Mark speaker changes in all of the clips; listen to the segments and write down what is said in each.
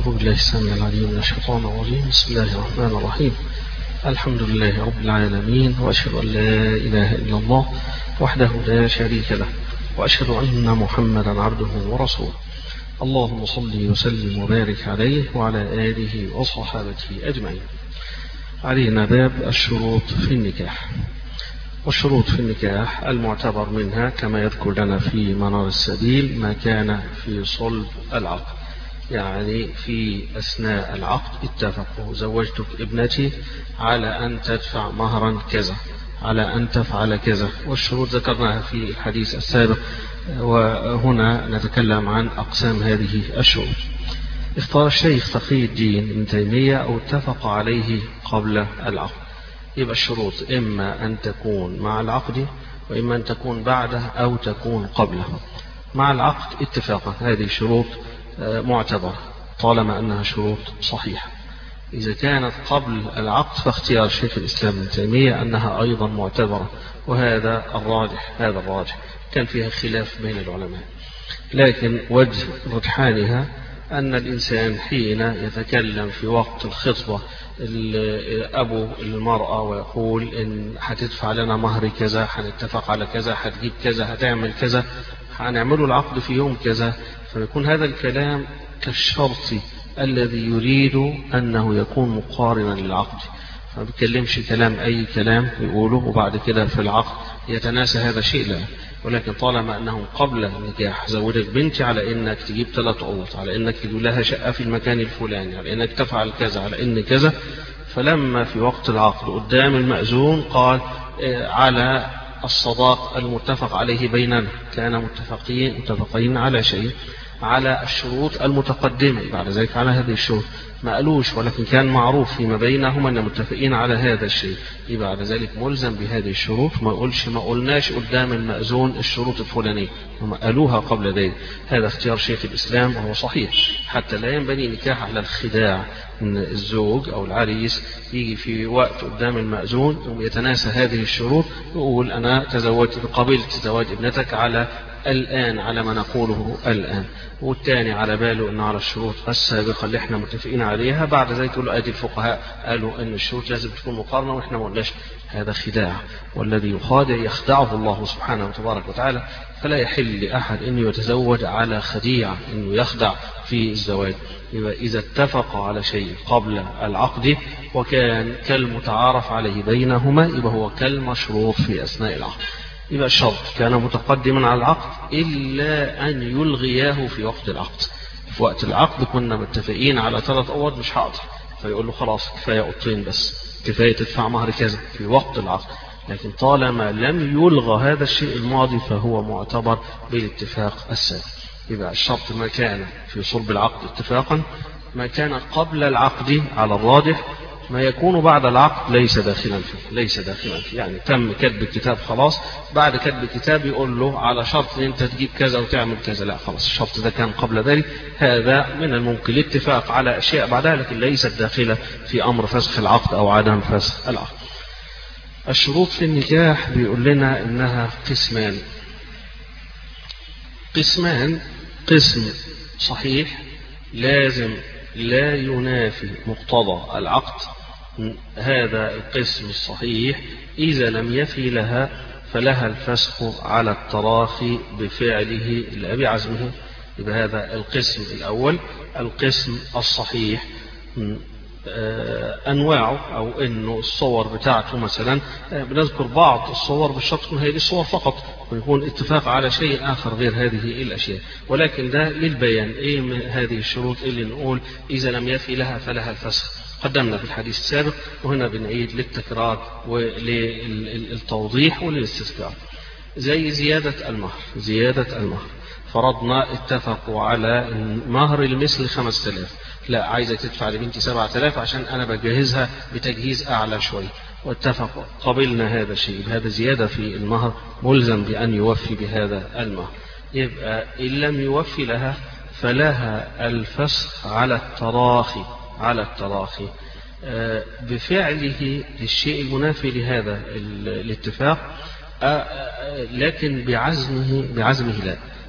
Speaker 1: أعوذ بالله السميع العليم من الشيطان الرجيم. بسم الله الرحمن الرحيم. الحمد لله رب العالمين، وأشهد أن لا إله إلا الله وحده لا شريك له، وأشهد أن محمدا عبده ورسوله. اللهم صل وسلم وبارك عليه وعلى آله وصحابته أجمعين. علينا باب الشروط في النكاح. والشروط في النكاح المعتبر منها كما يذكر لنا في منار السبيل ما كان في صلب العقد، يعني في أثناء العقد اتفقوا: زوجتك ابنتي على أن تدفع مهرا كذا، على أن تفعل كذا، والشروط ذكرناها في الحديث السابق، وهنا نتكلم عن أقسام هذه الشروط. اختار الشيخ تقي الدين ابن تيمية أو اتفق عليه قبل العقد. يبقى الشروط إما أن تكون مع العقد، وإما أن تكون بعده أو تكون قبله. مع العقد اتفاقا، هذه شروط معتبرة طالما أنها شروط صحيحة. إذا كانت قبل العقد فاختيار شيخ الإسلام ابن تيمية أنها أيضا معتبرة، وهذا الراجح. كان فيها خلاف بين العلماء، لكن وجه رجحانها أن الإنسان حين يتكلم في وقت الخطبة أبو المرأة ويقول إن هتدفع لنا مهر كذا، هنتفق على كذا، هتجيب كذا، هتعمل كذا، هنعمله العقد في يوم كذا، فيكون هذا الكلام كالشرط الذي يريد أنه يكون مقارنا للعقد، ما بيتكلمش كلام أي كلام يقوله وبعد كده في العقد يتناسى هذا الشيء، لا. ولكن طالما أنه قبل النكاح: زوجك بنتي على إنك تجيب 3 أوض، على إنك تجيب لها شقة في المكان الفلاني، على إنك تفعل كذا، على إن كذا. فلما في وقت العقد قدام المأذون قال على الصداق المتفق عليه بيننا، كان متفقين على شيء، على الشروط المتقدمة، بعد ذلك على هذه الشروط ما قالوش، ولكن كان معروف فيما بينهم أن متفقين على هذا الشيء، بعد ذلك ملزم بهذه الشروط. ما قلناش قدام المأذون الشروط الفلانية، هم قالوها قبل ذلك. هذا اختيار شيخ الإسلام وهو صحيح، حتى لا ينبني نكاح على الخداع، ان الزوج أو العريس يجي في وقت قدام المأذون يتناسى هذه الشروط، يقول أنا تزوجت، قبلت زواج ابنتك على الآن، على ما نقوله الآن، والثاني على باله أنه على الشروط السابقة اللي احنا متفقين عليها. بعد ذلك يقول له: أدي الفقهاء قالوا أن الشروط لازم تكون مقارنة وإحنا ما قلناش. هذا خداع، والذي يخادع يخدعه الله سبحانه وتبارك وتعالى. فلا يحل لأحد أن يتزوج على خديعة، أنه يخدع في الزواج. إذا اتفق على شيء قبل العقد وكان كالمتعارف عليه بينهما، يبقى هو كالمشروط في أثناء العقد. يبقى الشرط كان متقدما على العقد إلا أن يلغياه في وقت العقد. في وقت العقد كنا متفقين على 3 أوض، مش حاضر، فيقول له خلاص كفاية 2 بس، كفاية تدفع مهر كذا في وقت العقد. لكن طالما لم يلغى هذا الشيء الماضي فهو معتبر بالاتفاق السابق. يبقى الشرط ما كان في صلب العقد اتفاقا، ما كان قبل العقد على الراجح، ما يكون بعد العقد ليس داخلا فيه. يعني تم كتب الكتاب خلاص، بعد كتب الكتاب يقول له على شرط ان انت تجيب كذا وتعمل كذا، لا خلاص، الشرط ده كان قبل ذلك. هذا من الممكن الاتفاق على اشياء بعدها، لكن ليست داخلة في امر فسخ العقد او عدم فسخ العقد. الشروط في النكاح بيقول لنا انها قسمان. قسم صحيح لازم لا ينافي مقتضى العقد، هذا القسم الصحيح إذا لم يفي لها فلها الفسخ على التراخي بفعله لا بعزمه. يبقى هذا القسم الأول. القسم الصحيح أنواعه، أو إنه الصور بتاعته مثلا بنذكر بعض الصور بالشرط تكون هذه الصور فقط، ويكون اتفاق على شيء آخر غير هذه الأشياء، ولكن ده للبيان إيه من هذه الشروط اللي نقول إذا لم يفي لها فلها الفسخ. قدمنا في الحديث السابق، وهنا بنعيد للتكرار وللتوضيح وللاستذكار. زي زيادة المهر، فرضنا اتفقوا على مهر المثل 5000، لا عايزة تدفع لبنتي 7000 عشان أنا بجهزها بتجهيز أعلى شوي، واتفقوا قبلنا هذا الشيء، هذا زيادة في المهر، ملزم بأن يوفي بهذا المهر. يبقى إن لم يوفي لها فلها الفسخ على التراخي بفعله للشيء المنافي لهذا الاتفاق، لكن بعزمه لا.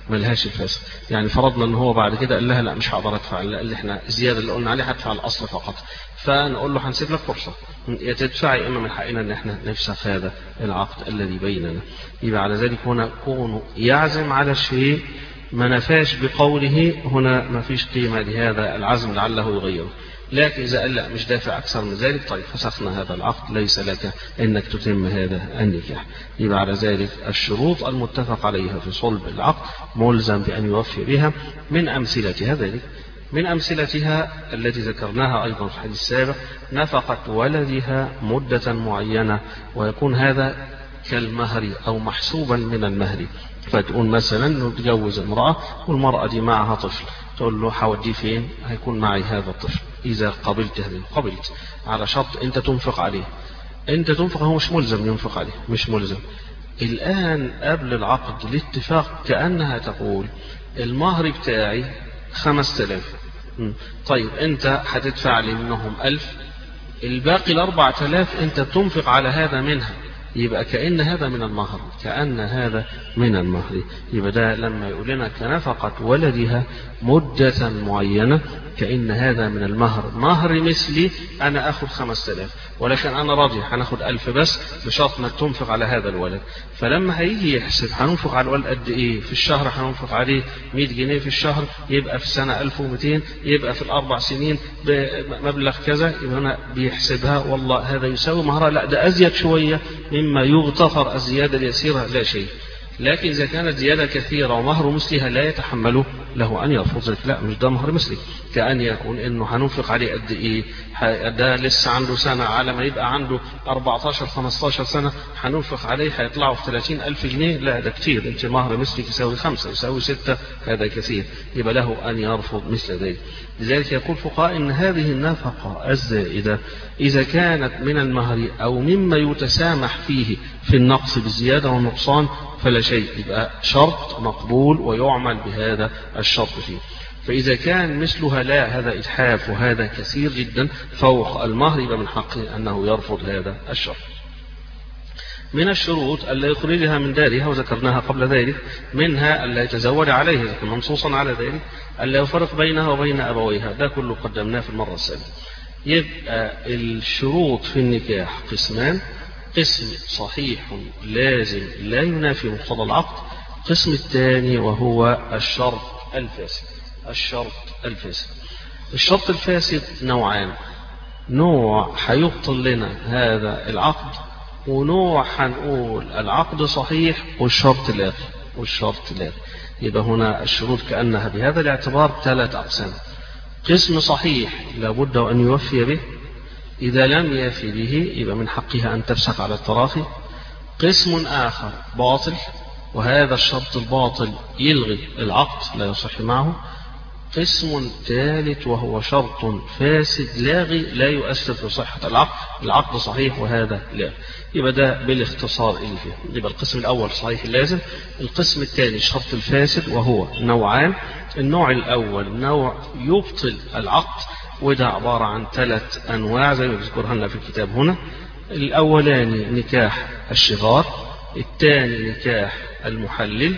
Speaker 1: ملهاش الفاسد. يعني فرضنا ان هو بعد كده قال لها لا مش هقدر ادفع، اللي احنا الزياده اللي قلنا عليها هدفع الاصل فقط، فنقول له هنسيب لك فرصه يا تدفع يا اما من حقنا ان احنا نفسخ هذا العقد الذي بيننا. يبقى على ذلك هنا كونه يعزم على الشيء ما نفاش بقوله، هنا ما فيش قيمه لهذا العزم لعله يغيره. لكن إذا قال لا مش دافع أكثر من ذلك، طيب فسخنا هذا العقد، ليس لك أنك تتم هذا النكاح. يبقى على ذلك الشروط المتفق عليها في صلب العقد ملزم بأن يوفي بها. من أمثلتها ذلك، من أمثلتها التي ذكرناها أيضا في الحديث السابق نفقة ولدها مدة معينة، ويكون هذا كالمهر أو محسوبا من المهر. فتقول مثلا نتجوز امرأة والمرأة دي معها طفل، تقول له هوديه فين؟ هيكون معي هذا الطفل إذا قبلت هذه، قبلت على شرط أنت تنفق عليه. أنت تنفق، هو مش ملزم ينفق عليه، مش ملزم. الآن قبل العقد الاتفاق كأنها تقول المهر بتاعي 5000، طيب أنت هتدفع لي منهم 1000، الباقي 4000 أنت تنفق على هذا منها. يبقى كأن هذا من المهر، كأن هذا من المهر. يبقى ده لما يقول لنا كنفقة ولدها مدة معينة كأن هذا من المهر. مهر مثلي أنا أخذ 5000 ولكن أنا راضي هناخد 1000 بس بشرط ما تنفق على هذا الولد. فلما هيجي يحسب هننفق على الولد قد إيه في الشهر، هننفق عليه 100 جنيه في الشهر، يبقى في السنة 1200، يبقى في الأربع سنين بمبلغ كذا. يبقى هنا بيحسبها والله هذا يساوي مهرها، لا ده أزيد شوية مما يغتفر، الزيادة اليسيرة لا شيء. لكن إذا كانت زيادة كثيرة ومهر مثلها لا يتحمله له أن يرفض ذلك، لا مش ده مهر مثلي. كأن يكون إنه هننفق عليه قد إيه، ده لسه عنده سنة، على ما يبقى عنده 14-15 سنة هننفق عليه هيطلعوا في 30,000 جنيه، لا ده كتير، أنت مهر مثلك يساوي 5 يساوي 6، هذا كثير، يبقى له أن يرفض مثل ذلك. لذلك يقول فقهاء إن هذه النفقة الزائدة إذا كانت من المهر أو مما يتسامح فيه في النقص بالزيادة والنقصان فلا شيء، يبقى شرط مقبول ويعمل بهذا الشرط فيه. فإذا كان مثلها لا، هذا إتحاف وهذا كثير جدا فوق المهر، يبقى من حقه أنه يرفض هذا الشرط. من الشروط ألا يخرجها من دارها، وذكرناها قبل ذلك، منها ألا يتزوج عليه، ذكر منصوصا على ذلك، ألا يفرق بينها وبين أبويها، ده كله قدمناه في المرة السابقة. يبقى الشروط في النكاح قسمان: قسم صحيح لازم لا ينافي مقتضى العقد، قسم الثاني وهو الشرط الفاسد. الشرط الفاسد، الشرط الفاسد نوعان: نوع هيبطل لنا هذا العقد، ونوع هنقول العقد صحيح والشرط لاغي. يبقى هنا الشروط كأنها بهذا الاعتبار 3 أقسام: قسم صحيح لابد أن يوفي به، إذا لم يفي به يبقى من حقها أن تفسخ على التراخي. قسم آخر باطل، وهذا الشرط الباطل يلغي العقد لا يصح معه. قسم ثالث وهو شرط فاسد لاغي لا يؤثر في صحة العقد، العقد صحيح وهذا لا. يبقى ده بالاختصار اللي فيه. يبقى القسم الأول صحيح اللازم، القسم الثاني الشرط الفاسد وهو نوعان: النوع الأول نوع يبطل العقد، وده عبارة عن 3 أنواع زي ما بذكرها لنا في الكتاب هنا. الأولاني نكاح الشغار، الثاني نكاح المحلل،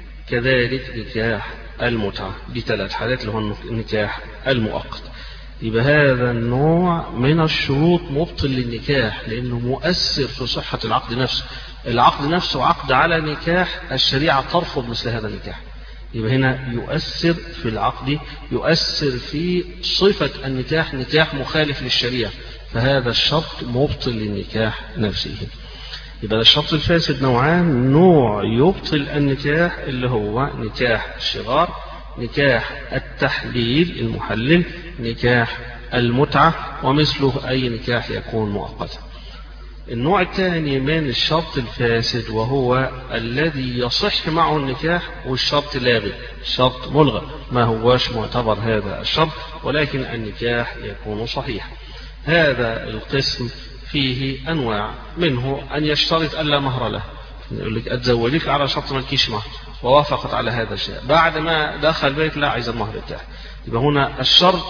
Speaker 1: كذلك نكاح المتعة. دي 3 حالات اللي هو النكاح المؤقت. يبقى هذا النوع من الشروط مبطل للنكاح لأنه مؤثر في صحة العقد نفسه. العقد نفسه عقد على نكاح، الشريعة ترفض مثل هذا النكاح. يبقى هنا يؤثر في العقد، يؤثر في صفة النكاح، نكاح مخالف للشريعة، فهذا الشرط مبطل للنكاح نفسه. يبقى الشرط الفاسد نوعان: نوع يبطل النكاح اللي هو نكاح الشغار، نكاح التحليل المحلل، نكاح المتعة، ومثله أي نكاح يكون مؤقتا. النوع الثاني من الشرط الفاسد وهو الذي يصح معه النكاح والشرط لاغي، الشرط ملغى، ما هوش معتبر هذا الشرط، ولكن النكاح يكون صحيح. هذا القسم فيه أنواع، منه أن يشترط ألا مهر له، يقول لك أتزوجك على شرط مالكيش مهر، ووافقت على هذا الشيء، بعد ما دخل بيت لا عايز المهر بتاعه. يبقى هنا الشرط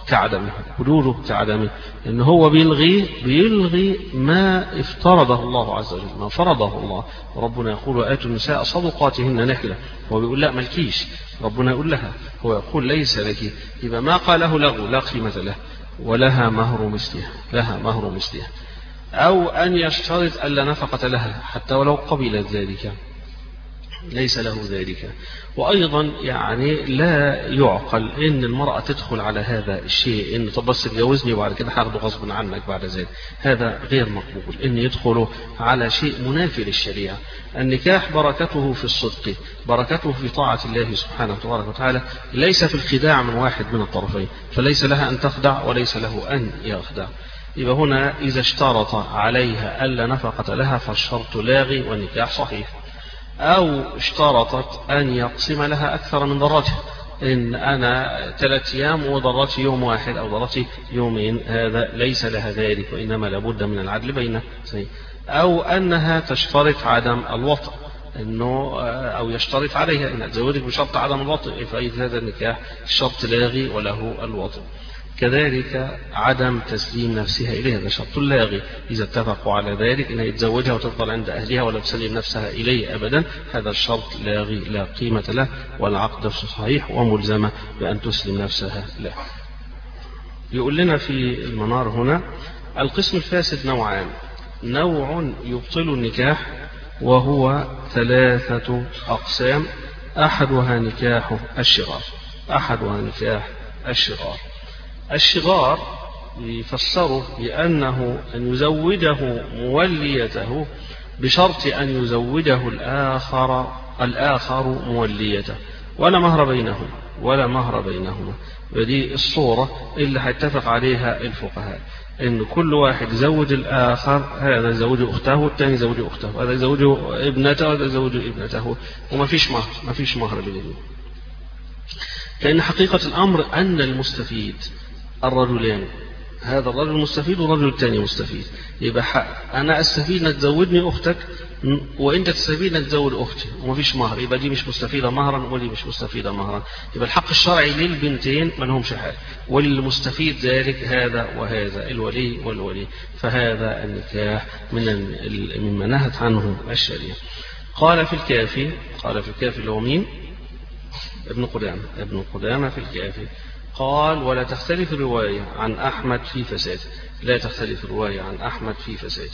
Speaker 1: كعدمه، حدوده كعدمه، إن هو بيلغي ما افترضه الله عز وجل، ما فرضه الله. ربنا يقول وآتوا النساء صدقاتهن نحلة، هو بيقول لا ملكيش، ربنا يقول لها، هو يقول ليس لك. يبقى ما قاله لغو لا قيمة له، ولها مهر مثلها، لها مهر مثلها. أو أن يشترط ألا نفقة لها حتى ولو قبلت ذلك، ليس له ذلك. وأيضا يعني لا يعقل إن المرأة تدخل على هذا الشيء، إن طب بس تجوزني وبعد كده هاخده غصب عنك بعد ذلك، هذا غير مقبول. إن يدخلوا على شيء منافي للشريعة. النكاح بركته في الصدق، بركته في طاعة الله سبحانه تبارك وتعالى، ليس في الخداع من واحد من الطرفين، فليس لها أن تخدع وليس له أن يخدع. يبقى هنا إذا اشترط عليها ألا نفقة لها فالشرط لاغي والنكاح صحيح. أو اشترطت أن يقسم لها أكثر من ضرتها، إن أنا 3 أيام وضرتي يوم واحد أو ضرتي يومين، هذا ليس لها ذلك، وإنما لابد من العدل بينه. أو أنها تشترط عدم الوطء، إنه أو يشترط عليها أن تزوجك بشرط عدم الوطء، فإذا هذا النكاح الشرط لاغي وله الوطء. كذلك عدم تسليم نفسها إليه، هذا شرط لاغي. إذا اتفقوا على ذلك أنها يتزوجها وتفضل عند أهلها ولا تسلم نفسها إليه أبدا، هذا الشرط لاغي لا قيمة له، والعقد صحيح وملزمة بأن تسلم نفسها له. يقول لنا في المنار هنا القسم الفاسد نوعان: نوع يبطل النكاح وهو 3 أقسام، أحدها نكاح الشغار. أحدها نكاح الشغار. الشغار يفسره بأنه أن يزوجه موليته بشرط أن يزوجه الآخر موليته، ولا مهر بينهم، ولا مهر بينهما. ودي الصورة اللي هيتفق عليها الفقهاء، إن كل واحد يزوج الآخر، هذا يزوج أخته والثاني يزوج أخته، هذا يزوج ابنته وهذا يزوج ابنته، وما فيش مهر، ما فيش مهر بينهم. لأن حقيقة الأمر أن المستفيد الرجلان، هذا الرجل مستفيد والرجل الثاني مستفيد. يبقى أنا أستفيد أنك تزوجني أختك وأنت تستفيد أنك تزوج أختي ومفيش مهر، يبقى دي مش مستفيدة مهرا ودي مش مستفيدة مهرا. يبقى الحق الشرعي للبنتين ما لهمش حاجة، وللمستفيد ذلك هذا وهذا، الولي والولي. فهذا النكاح مما نهت عنه الشريعة. قال في الكافي اللي هو مين؟ ابن قدامة في الكافي قال: ولا تختلف الرواية عن أحمد في فساده. لا تختلف الرواية عن أحمد في فساده.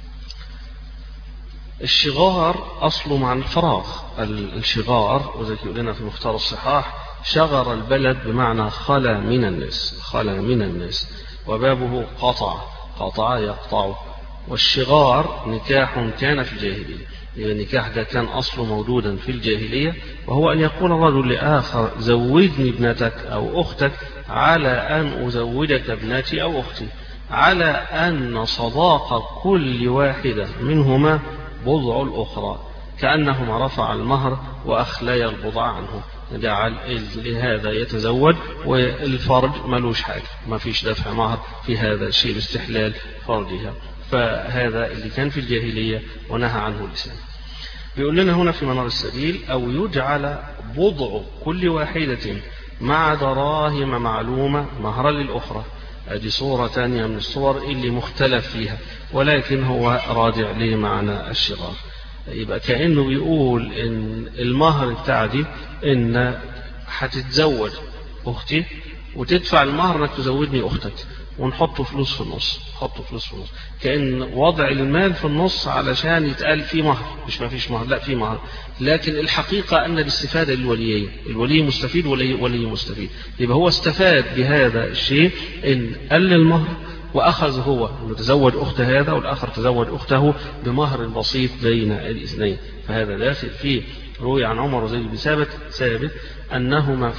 Speaker 1: الشغار أصله مع الفراغ. الشغار وذلك يقول لنا في مختار الصحاح: شغر البلد بمعنى خلا من الناس، وبابه قطع يقطع. والشغار نكاح كان في الجاهلية. النكاح ده كان أصله موجودا في الجاهلية، وهو أن يقول الرجل لآخر: زوجني ابنتك أو أختك على أن أزوجك ابنتي أو أختي، على أن صداق كل واحدة منهما بضع الأخرى، كأنهما رفع المهر وأخلي البضع عنه. جعل لهذا يتزوج والفرج ملوش حاجة، ما فيش دفع مهر في هذا الشيء باستحلال فرجها. فهذا اللي كان في الجاهلية ونهى عنه الإسلام. بيقول لنا هنا في منار السبيل: أو يجعل بضع كل واحدة مع دراهم معلومة مهرا للأخرى. هذه صورة ثانية من الصور اللي مختلف فيها، ولكن هو راجع لمعنى الشغار. يبقى كأنه بيقول إن المهر بتاعتي إن هتتزوج أختي وتدفع المهر إنك تزوجني أختك، ونحط فلوس في النص، كأن وضع المال في النص علشان يتقال في مهر، مش ما فيش مهر، لا في مهر. لكن الحقيقة أن الاستفادة للوليين، الولي مستفيد ولي مستفيد. يبقى هو استفاد بهذا الشيء إن قل المهر، وأخذ هو متزوج أخت هذا والآخر تزوج أخته بمهر بسيط بين الاثنين. فهذا داخل فيه. روي عن عمر وزيد بن ثابت أنهما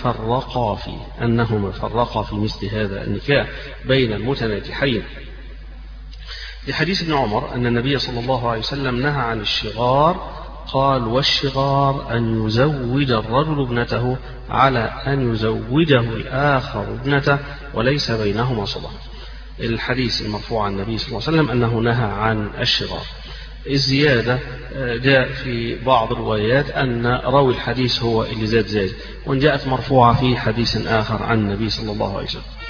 Speaker 1: فرقا في مثل هذا النكاح بين المتناكحين. لحديث ابن عمر أن النبي صلى الله عليه وسلم نهى عن الشغار، قال: والشغار أن يزوج الرجل ابنته على أن يزوجه الآخر ابنته وليس بينهما صداق. الحديث المرفوع عن النبي صلى الله عليه وسلم أنه نهى عن الشغار. الزيادة جاء في بعض الروايات أن راوي الحديث هو اللي زاد، وإن جاءت مرفوعة في حديث آخر عن النبي صلى الله عليه وسلم.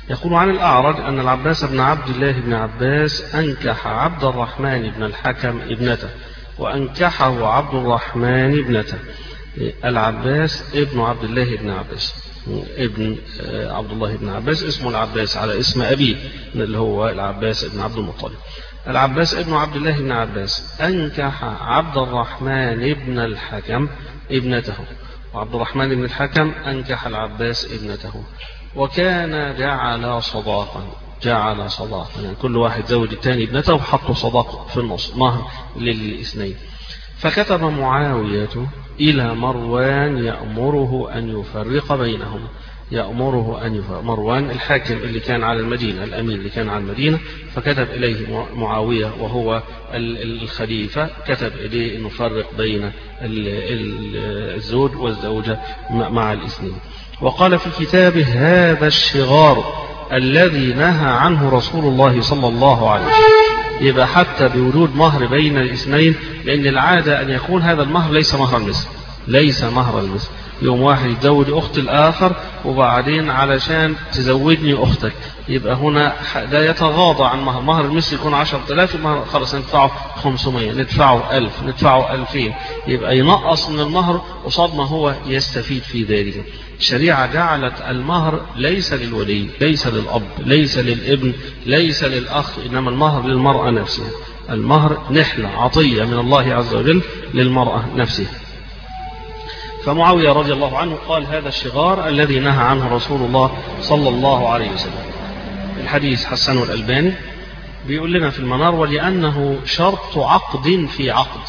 Speaker 1: يقول عن الأعرج أن العباس بن عبد الله بن عباس أنكح عبد الرحمن بن الحكم ابنته، وأنكحه عبد الرحمن ابنته. العباس ابن عبد الله بن عباس ابن عبد الله بن عباس، اسمه العباس على اسم أبيه اللي هو العباس بن عبد المطلب. العباس ابن عبد الله بن عباس أنكح عبد الرحمن بن الحكم ابنته، وعبد الرحمن بن الحكم أنكح العباس ابنته، وكان جعل صداقا يعني كل واحد زوج الثاني ابنته وحطوا صداق في النص مهر للاثنين. فكتب معاوية إلى مروان يأمره أن يفرق بينهم، مروان الحاكم اللي كان على المدينة، الأمير اللي كان على المدينة، فكتب إليه معاوية وهو الخليفة، كتب إليه أن يفرق بين الزوج والزوجة مع الاثنين. وقال في كتابه: هذا الشغار الذي نهى عنه رسول الله صلى الله عليه وسلم. يبقى حتى بوجود مهر بين الاثنين، لأن العادة أن يكون هذا المهر ليس مهر المثل، يوم واحد يتزوج أخت الآخر وبعدين علشان تزوجني أختك، يبقى هنا ده يتغاضى عن مهر المثل يكون 10,000، المهر خلاص ندفعه 500، ندفعه 1000، ندفعه 2000، يبقى ينقص من المهر قصاد ما هو يستفيد في ذلك. الشريعة جعلت المهر ليس للولي، ليس للأب، ليس للابن، ليس للأخ، إنما المهر للمرأة نفسها. المهر نحلة عطية من الله عز وجل للمرأة نفسها. فمعاوية رضي الله عنه قال: هذا الشغار الذي نهى عنه رسول الله صلى الله عليه وسلم. الحديث حسنه الألباني، بيقول لنا في المنار: ولأنه شرط عقد في عقد.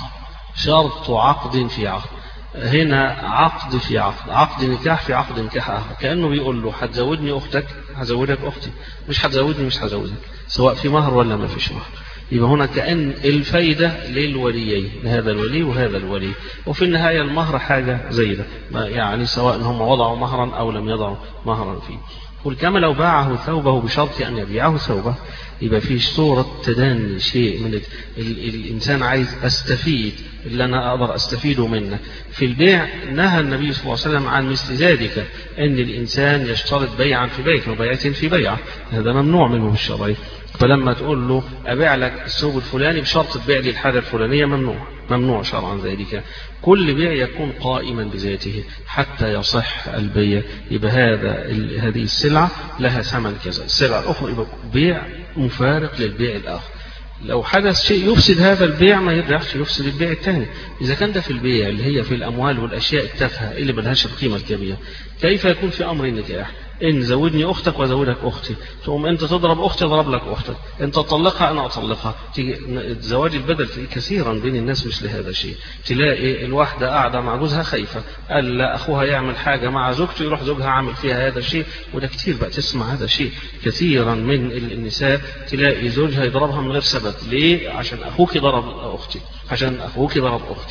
Speaker 1: هنا عقد في عقد، عقد نكاح في عقد نكاح آخر، كأنه بيقول له: هتزوجني أختك هزوجك أختي، مش هتزوجني مش هزوجك، سواء في مهر ولا ما فيش مهر. يبقى هنا كأن الفايدة للوليين، لهذا الولي وهذا الولي، وفي النهاية المهر حاجة زي ده، يعني سواء هم وضعوا مهرا أو لم يضعوا مهرا فيه. قل: كما لو باعه ثوبه بشرط أن يبيعه ثوبه. يبقى فيه صورة تداني، شيء من الإنسان عايز أستفيد اللي أنا أقدر أستفيده منك. في البيع نهى النبي صلى الله عليه وسلم عن مثل ذلك، أن الإنسان يشترط بيعا في بيع وبيعة في بيعة، هذا ممنوع منه بالشرع. فلما تقول له: أبيع لك الثوب الفلاني بشرط تبيع لي الحاجة الفلانية، ممنوع شرعا ذلك. كل بيع يكون قائما بذاته حتى يصح البيع. يبقى هذه السلعة لها ثمن كذا، السلعة الأخرى يبقى بيع مفارق للبيع الآخر. لو حدث شيء يفسد هذا البيع ما يرجعش يفسد البيع الثاني. إذا كان ده في البيع اللي هي في الأموال والأشياء التافهة اللي ملهاش القيمة الكبيرة، كيف يكون في أمر النكاح؟ إن زودني أختك وزودك أختي، تقوم أنت تضرب أختي أضرب لك أختك، أنت تطلقها أنا أطلقها. زواج البدل كثيرا بين الناس مش لهذا الشيء. تلاقي الواحدة قاعدة مع جوزها خايفة، قال لا أخوها يعمل حاجة مع زوجته يروح زوجها عامل فيها هذا الشيء، وده كتير بقى تسمع هذا الشيء كثيرا من النساء. تلاقي زوجها يضربها من غير سبب، ليه؟ عشان أخوك ضرب أختي، عشان أخوك ضرب أختي،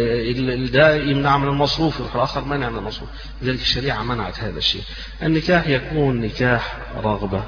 Speaker 1: ده يمنع من المصروف، يروح الآخر منع من المصروف. لذلك الشريعة منعت هذا الشيء. النكاح يكون نكاح رغبة،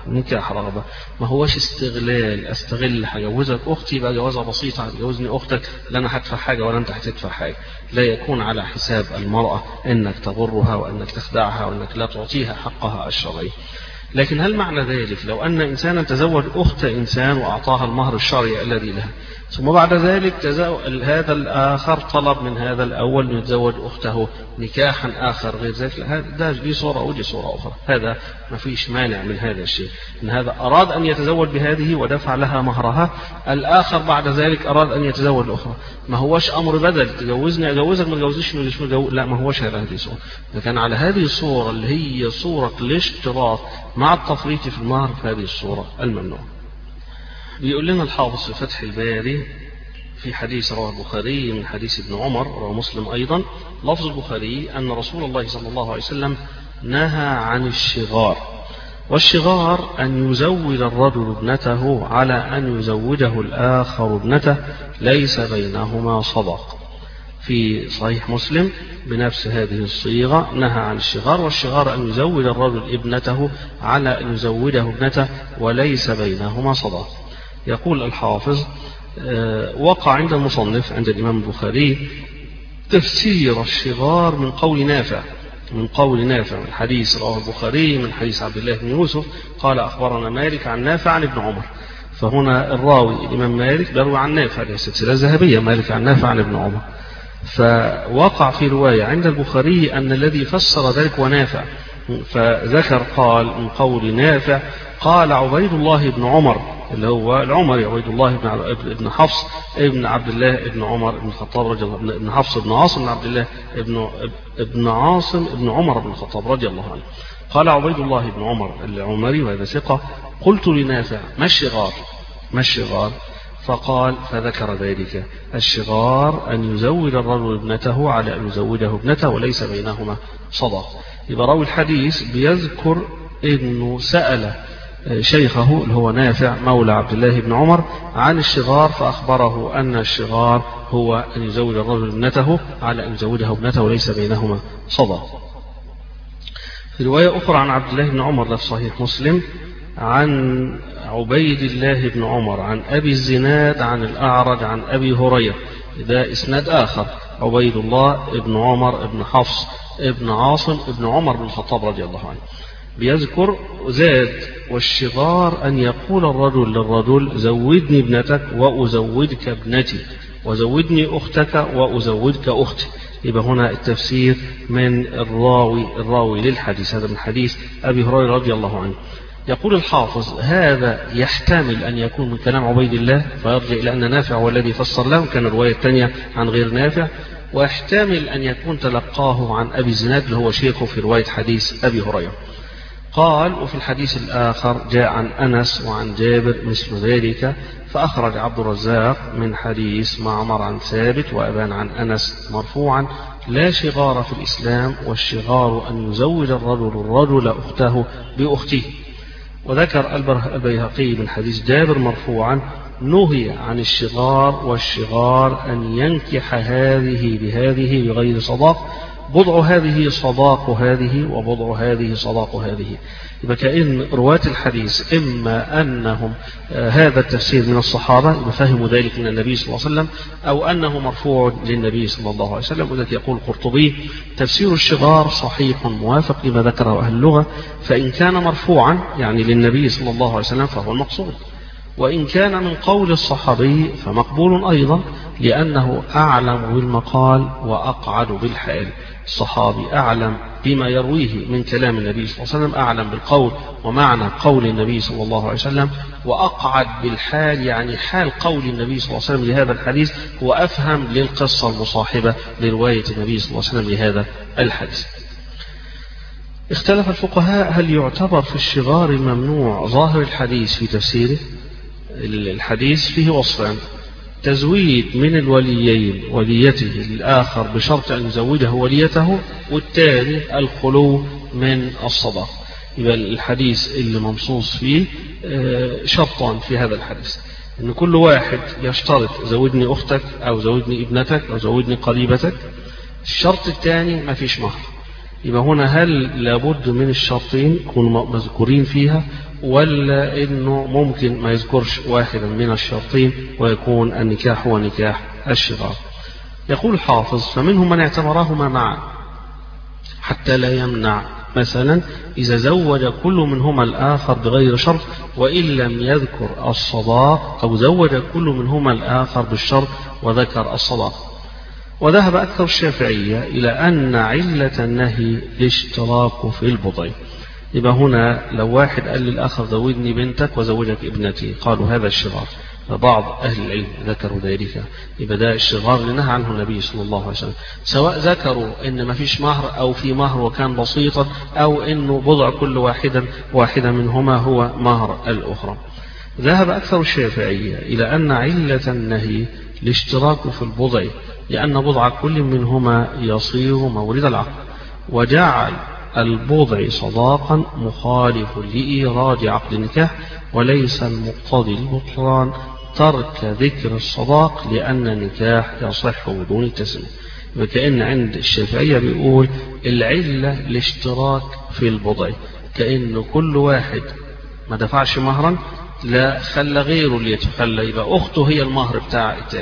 Speaker 1: ما هوش استغلال، استغل هجوزك أختي يبقى جوازها بسيطة، هتجوزني أختك لا أنا هدفع حاجة ولا أنت هتدفع حاجة. لا يكون على حساب المرأة أنك تضرها وأنك تخدعها وأنك لا تعطيها حقها الشرعي. لكن هل معنى ذلك لو أن إنسانا تزوج أخت إنسان وأعطاها المهر الشرعي الذي لها، ثم بعد ذلك هذا الآخر طلب من هذا الأول أن يتزوج أخته نكاحا آخر غير ذلك، دي صورة ودي صورة أخرى، هذا ما فيش مانع من هذا الشيء. إن هذا أراد أن يتزوج بهذه ودفع لها مهرها، الآخر بعد ذلك أراد أن يتزوج الأخرى، ما هوش أمر بدل تجوزني أجوزك ما تجوزش لا، ما هوش هذه الصورة. لكن على هذه الصورة اللي هي صورة الاشتراط مع التفريط في المهر، فهذه الصورة الممنوعة. بيقول لنا الحافظ في فتح الباري في حديث رواه البخاري من حديث ابن عمر، رواه مسلم أيضا، لفظ البخاري أن رسول الله صلى الله عليه وسلم نهى عن الشغار. والشغار أن يزوج الرجل ابنته على أن يزوجه الآخر ابنته ليس بينهما صدق. في صحيح مسلم بنفس هذه الصيغة نهى عن الشغار. والشغار أن يزوج الرجل ابنته على أن يزوجه ابنته وليس بينهما صدق. يقول الحافظ: وقع عند المصنف عند الإمام البخاري تفسير الشغار من قول نافع من قول نافع. الحديث رواه البخاري من حديث عبد الله بن يوسف قال أخبرنا مالك عن نافع عن ابن عمر. فهنا الراوي الإمام مالك بيروي عن نافع، هذه السلسلة ذهبية، مالك عن نافع عن ابن عمر. فوقع في رواية عند البخاري أن الذي فسر ذلك ونافع، فذكر قال من قول نافع قال عبيد الله بن عمر، اللي هو العمري عبيد الله بن حفص ابن عبد الله بن عمر بن الخطاب رضي الله عنه، ابن حفص بن عاصم بن عبد الله ابن عاصم ابن عمر بن الخطاب رضي الله عنه. قال عبيد الله بن عمر العمري وهذا ثقة: قلت لنافع ما الشغار؟ فقال فذكر ذلك: الشغار أن يزوج الرجل ابنته على أن يزوجه ابنته وليس بينهما صداق. يبقى راوي الحديث بيذكر أنه سأل شيخه اللي هو نافع مولى عبد الله بن عمر عن الشغار، فأخبره أن الشغار هو أن يزوج الرجل ابنته على أن يزوجه ابنته وليس بينهما صداق. في رواية أخرى عن عبد الله بن عمر في صحيح مسلم عن عبيد الله بن عمر عن أبي الزناد عن الأعرج عن أبي هريرة، ده إسناد آخر، عبيد الله بن عمر بن حفص ابن عاصم ابن عمر بن الخطاب رضي الله عنه، بيذكر زاد: والشغار أن يقول الرجل للرجل زودني ابنتك وأزودك ابنتي، وزودني أختك وأزودك أختي. يبقى هنا التفسير من الراوي للحديث، هذا من حديث أبي هريرة رضي الله عنه. يقول الحافظ: هذا يحتمل أن يكون من كلام عبيد الله، فيرجع إلى أن نافع هو الذي فسر له، كان الرواية الثانية عن غير نافع، ويحتمل أن يكون تلقاه عن أبي الزناد اللي هو شيخه في رواية حديث أبي هريرة. قال: وفي الحديث الآخر جاء عن أنس وعن جابر مثل ذلك، فأخرج عبد الرزاق من حديث معمر عن ثابت وأبان عن أنس مرفوعا: لا شغار في الإسلام، والشغار أن يزوج الرجل أخته بأخته. وذكر البيهقي من حديث جابر مرفوعا: نهي عن الشغار، والشغار أن ينكح هذه بهذه بغير صداق، بضع هذه صداق هذه وبضع هذه صداق هذه. يبقى كأن رواة الحديث إما أنهم هذا التفسير من الصحابة فهموا ذلك من النبي صلى الله عليه وسلم، أو أنه مرفوع للنبي صلى الله عليه وسلم. وذلك يقول القرطبي: تفسير الشغار صحيح موافق لما ذكره أهل اللغة، فإن كان مرفوعا يعني للنبي صلى الله عليه وسلم فهو المقصود، وإن كان من قول الصحابي فمقبول أيضا، لأنه أعلم بالمقال وأقعد بالحال. الصحابي أعلم بما يرويه من كلام النبي صلى الله عليه وسلم، أعلم بالقول ومعنى قول النبي صلى الله عليه وسلم، وأقعد بالحال يعني حال قول النبي صلى الله عليه وسلم لهذا الحديث، هو أفهم للقصة المصاحبة لرواية النبي صلى الله عليه وسلم لهذا الحديث. اختلف الفقهاء هل يعتبر في الشغار الممنوع ظاهر الحديث في تفسيره؟ الحديث فيه وصفان: تزويد من الوليين وليته للآخر بشرط أن يزوجه وليته، والثاني الخلو من الصداق. يبقى الحديث اللي منصوص فيه شرطان في هذا الحديث: أن كل واحد يشترط زوجني أختك أو زوجني ابنتك أو زوجني قريبتك. الشرط الثاني ما فيش مهر. يبقى هنا هل لابد من الشرطين يكونوا مذكورين فيها، ولا إنه ممكن ما يذكرش واحدا من الشرطين ويكون النكاح هو نكاح الشغار؟ يقول الحافظ: فمنهم من اعتبرهما معا حتى لا يمنع، مثلا إذا زوج كل منهما الآخر بغير شرط وإن لم يذكر الصداق، أو زوج كل منهما الآخر بالشرط وذكر الصداق. وذهب أكثر الشافعية إلى أن علة النهي الاشتراك في البضع. يبقى هنا لو واحد قال للآخر زوجني بنتك وزوجك ابنتي، قالوا هذا الشغار، فبعض أهل العلم ذكروا ذلك، يبقى ده الشغار اللي نهى عنه النبي صلى الله عليه وسلم، سواء ذكروا إن ما فيش مهر أو في مهر وكان بسيطا، أو إنه بضع كل واحدة منهما هو مهر الأخرى. ذهب أكثر الشافعية إلى أن علة النهي الاشتراك في البضع، لأن بضع كل منهما يصير مورد العقد، وجعل البضع صداقا مخالف لإيراد عقد النكاح، وليس المقتضي البطلان ترك ذكر الصداق، لأن النكاح يصح بدون التسمية. وكأن عند الشافعية بيقول العلة الاشتراك في البضع، كأن كل واحد ما دفعش مهرا لا خلى غيره اللي يتخلى، يبقى أخته هي المهر بتاع التاني،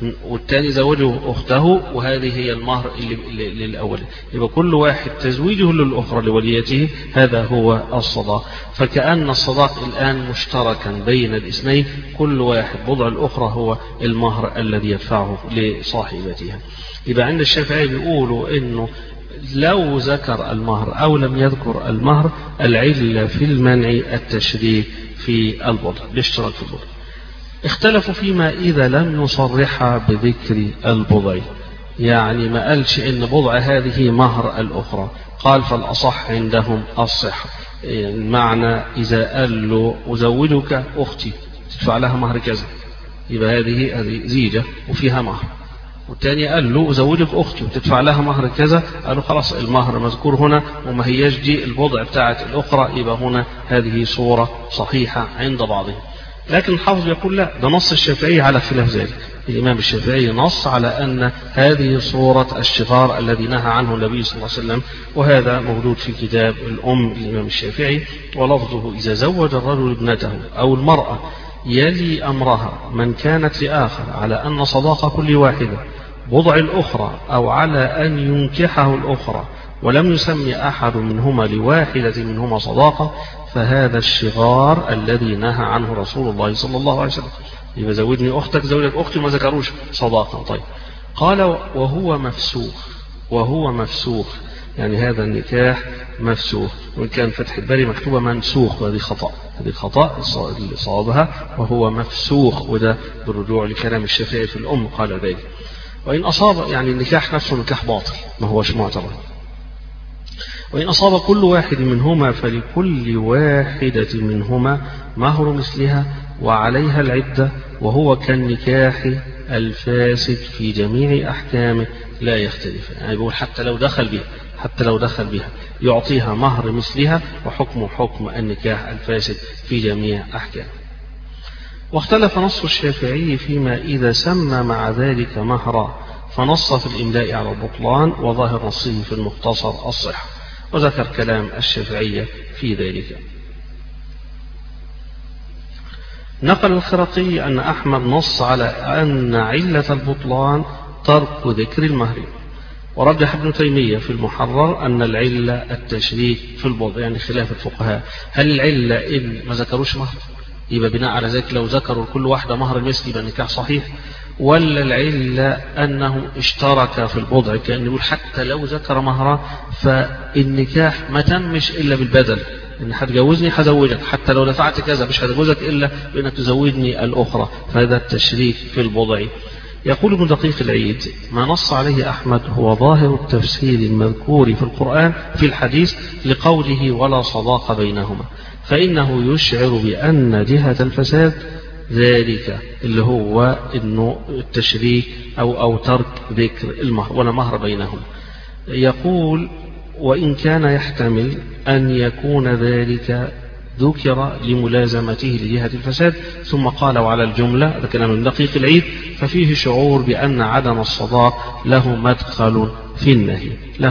Speaker 1: والتاني زوجه أخته، وهذه هي المهر للأول. يبقى كل واحد تزويجه للأخرى لوليته هذا هو الصداق. فكأن الصداق الآن مشتركا بين الاثنين، كل واحد بضع الأخرى هو المهر الذي يدفعه لصاحبتها. يبقى عند الشافعي بيقولوا إنه لو ذكر المهر أو لم يذكر المهر، العلة في المنع التشريك في البضع، الاشتراك في البضع. اختلفوا فيما إذا لم يصرح بذكر البضع، يعني ما قالش إن بضع هذه مهر الأخرى، قال فالأصح عندهم الصحة. المعنى إذا قال له أزوجك أختي تدفع لها مهر كذا، يبقى هذه زيجة وفيها مهر. والتاني قال له أزوجك أختي وتدفع لها مهر كذا، قالوا خلاص المهر مذكور هنا وما هياش دي البضع بتاعت الأخرى، يبقى هنا هذه صورة صحيحة عند بعضهم. لكن الحافظ يقول لا، ده نص الشافعي على خلاف ذلك. الإمام الشافعي نص على أن هذه صورة الشغار الذي نهى عنه النبي صلى الله عليه وسلم، وهذا موجود في كتاب الأم الإمام الشافعي، ولفظه إذا زوج الرجل ابنته أو المرأة يلي أمرها من كانت لآخر على أن صداق كل واحدة بضع الأخرى، أو على أن ينكحه الأخرى ولم يسمي أحد منهما لواحدة منهما صداقة، فهذا الشغار الذي نهى عنه رسول الله صلى الله عليه وسلم. يبقى زوجني أختك زوجك أختي ما ذكروش صداقة. طيب قال وهو مفسوخ يعني هذا النكاح مفسوخ، وإن كان فتح الباري مكتوبة منسوخ، وهذه خطأ، هذه خطأ اللي صوابها وهو مفسوخ، وده بالرجوع لكلام الشافعي في الأم قال ذلك. وإن أصاب يعني النكاح نفسه نكاح باطل ما هوش معتبر. وإن أصاب كل واحد منهما فلكل واحدة منهما مهر مثلها وعليها العدة، وهو كالنكاح الفاسد في جميع أحكامه لا يختلف. يعني يقول حتى لو دخل بها يعطيها مهر مثلها، وحكم حكم النكاح الفاسد في جميع أحكامه. واختلف نص الشافعي فيما إذا سمى مع ذلك مهرا، فنص في الإملاء على البطلان، وظاهر نصه في المختصر الصحة، وذكر كلام الشافعية في ذلك. نقل الخرقي أن أحمد نص على أن علة البطلان ترك ذكر المهر، ورجح ابن تيمية في المحرر أن العلة التشريك في البضع، يعني خلاف الفقهاء، هل العلة إن ما ذكروش مهر يبقى بناء على ذلك لو ذكروا كل واحدة مهر المثل يبقى النكاح صحيح، ولا العلة أنه اشترك في البضع، كأن يقول حتى لو ذكر مهرا فالنكاح ما تمش إلا بالبدل، إن هتجوزني هزوجك، حتى لو دفعت كذا مش هتجوزك إلا بأنك تزوجني الأخرى، فهذا التشريك في البضع. يقول ابن دقيق العيد ما نص عليه أحمد هو ظاهر التفسير المذكور في القرآن في الحديث لقوله ولا صداق بينهما، فإنه يشعر بأن جهة الفساد ذلك اللي هو إنه التشريك أو ترك ذكر المهر ولا مهر بينهم. يقول وإن كان يحتمل أن يكون ذلك ذكر لملازمته لجهة الفساد، ثم قال وعلى الجملة، هذا كلام ابن دقيق العيد، ففيه شعور بأن عدم الصداق له مدخل في النهي.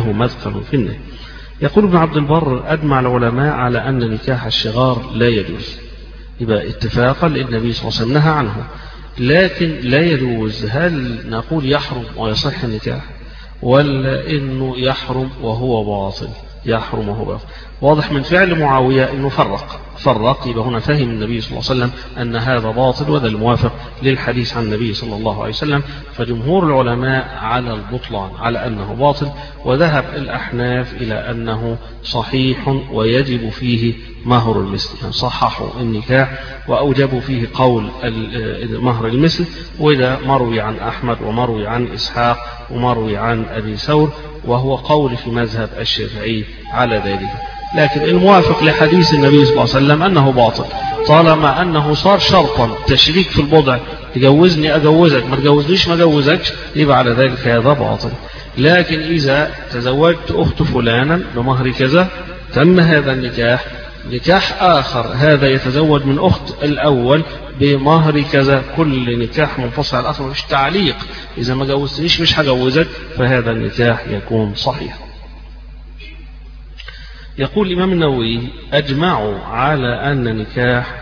Speaker 1: يقول ابن عبد البر أجمع العلماء على أن نكاح الشغار لا يجوز، يبقى اتفاقا للنبي صلى الله عليه وسلم نهى عنه، لكن لا يجوز. هل نقول يحرم ويصح النكاح، ولا إنه يحرم وهو باطل؟ يحرم وهو باطل. واضح من فعل معاوية أنه فرق، يبقى هنا فهم النبي صلى الله عليه وسلم أن هذا باطل، وهذا الموافق للحديث عن النبي صلى الله عليه وسلم. فجمهور العلماء على البطلان، على أنه باطل، وذهب الأحناف إلى أنه صحيح ويجب فيه مهر المثل، يعني صححوا النكاح وأوجبوا فيه قول مهر المثل، وإذا مروي عن أحمد ومروي عن إسحاق ومروي عن أبي ثور، وهو قول في مذهب الشافعي على ذلك. لكن الموافق لحديث النبي صلى الله عليه وسلم أنه باطل، طالما أنه صار شرطا تشريك في البضع، تجوزني أجوزك، ما تجوزنيش ما أجوزكش، يبقى على ذلك هذا باطل. لكن إذا تزوجت أخت فلانا بمهر كذا تم هذا النكاح، نكاح آخر هذا يتزوج من أخت الأول بمهر كذا، كل نكاح منفصل عن الآخر، مش تعليق، إذا ما جوزتنيش مش هجوزك، فهذا النكاح يكون صحيح. يقول الإمام النووي أجمعوا على أن نكاح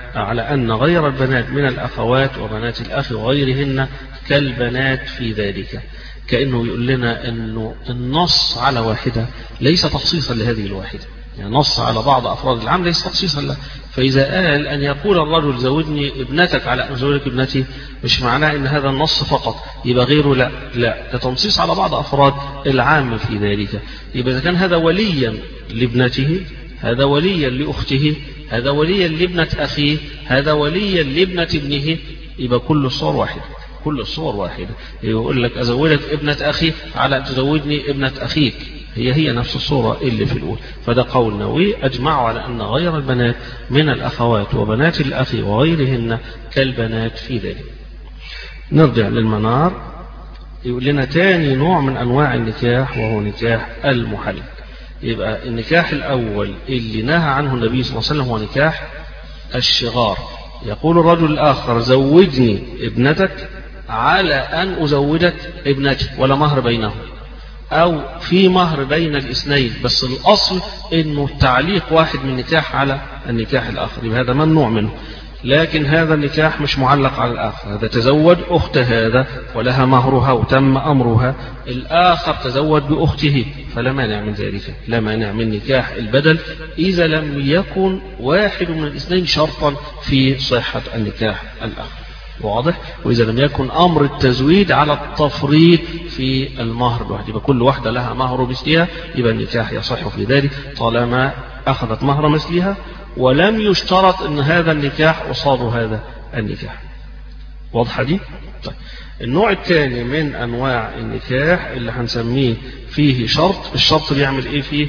Speaker 1: على أن غير البنات من الأخوات وبنات الأخ وغيرهن كالبنات في ذلك، كأنه يقول لنا أنه النص على واحدة ليس تخصيصا لهذه الواحدة، يعني نص على بعض أفراد العام ليس تخصيصا له. فإذا قال أن يقول الرجل زوجني ابنتك على أن أزوجك ابنتي، مش معناه أن هذا النص فقط، يبقى غيره لا، ده تنصيص على بعض أفراد العام في ذلك. يبقى إذا كان هذا وليا لابنته، هذا وليا لأخته، هذا وليا لابنة أخيه، هذا وليا لابنة ابنه، يبقى كل الصور واحدة، كل الصور واحدة. يقول لك أزوجك ابنة أخي على أن تزوجني ابنة أخيك، هي نفس الصورة اللي في الأول. فده قول نووي أجمعوا على أن غير البنات من الأخوات وبنات الأخ وغيرهن كالبنات في ذلك. نرجع للمنار، يقول لنا تاني نوع من أنواع النكاح وهو نكاح المحلل. يبقى النكاح الأول اللي نهى عنه النبي صلى الله عليه وسلم هو نكاح الشغار. يقول الرجل الآخر زوجني ابنتك على أن أزوجك ابنتي، ولا مهر بينهم، أو في مهر بين الاثنين، بس الأصل إنه التعليق واحد من نكاح على النكاح الآخر، يبقى هذا ممنوع منه. لكن هذا النكاح مش معلق على الآخر، هذا تزوج أخت هذا ولها مهرها وتم أمرها، الآخر تزوج بأخته، فلا مانع من ذلك، لا مانع من نكاح البدل إذا لم يكن واحد من الاثنين شرطا في صحة النكاح الآخر. واضح؟ وإذا لم يكن أمر التزويد على التفريط في المهر الواحد، يبقى كل واحدة لها مهر مثلها، يبقى النكاح يصح في ذلك طالما أخذت مهر مثلها ولم يشترط أن هذا النكاح قصاد هذا النكاح. واضحة دي؟ طيب. النوع الثاني من أنواع النكاح اللي هنسميه فيه شرط، الشرط بيعمل إيه فيه؟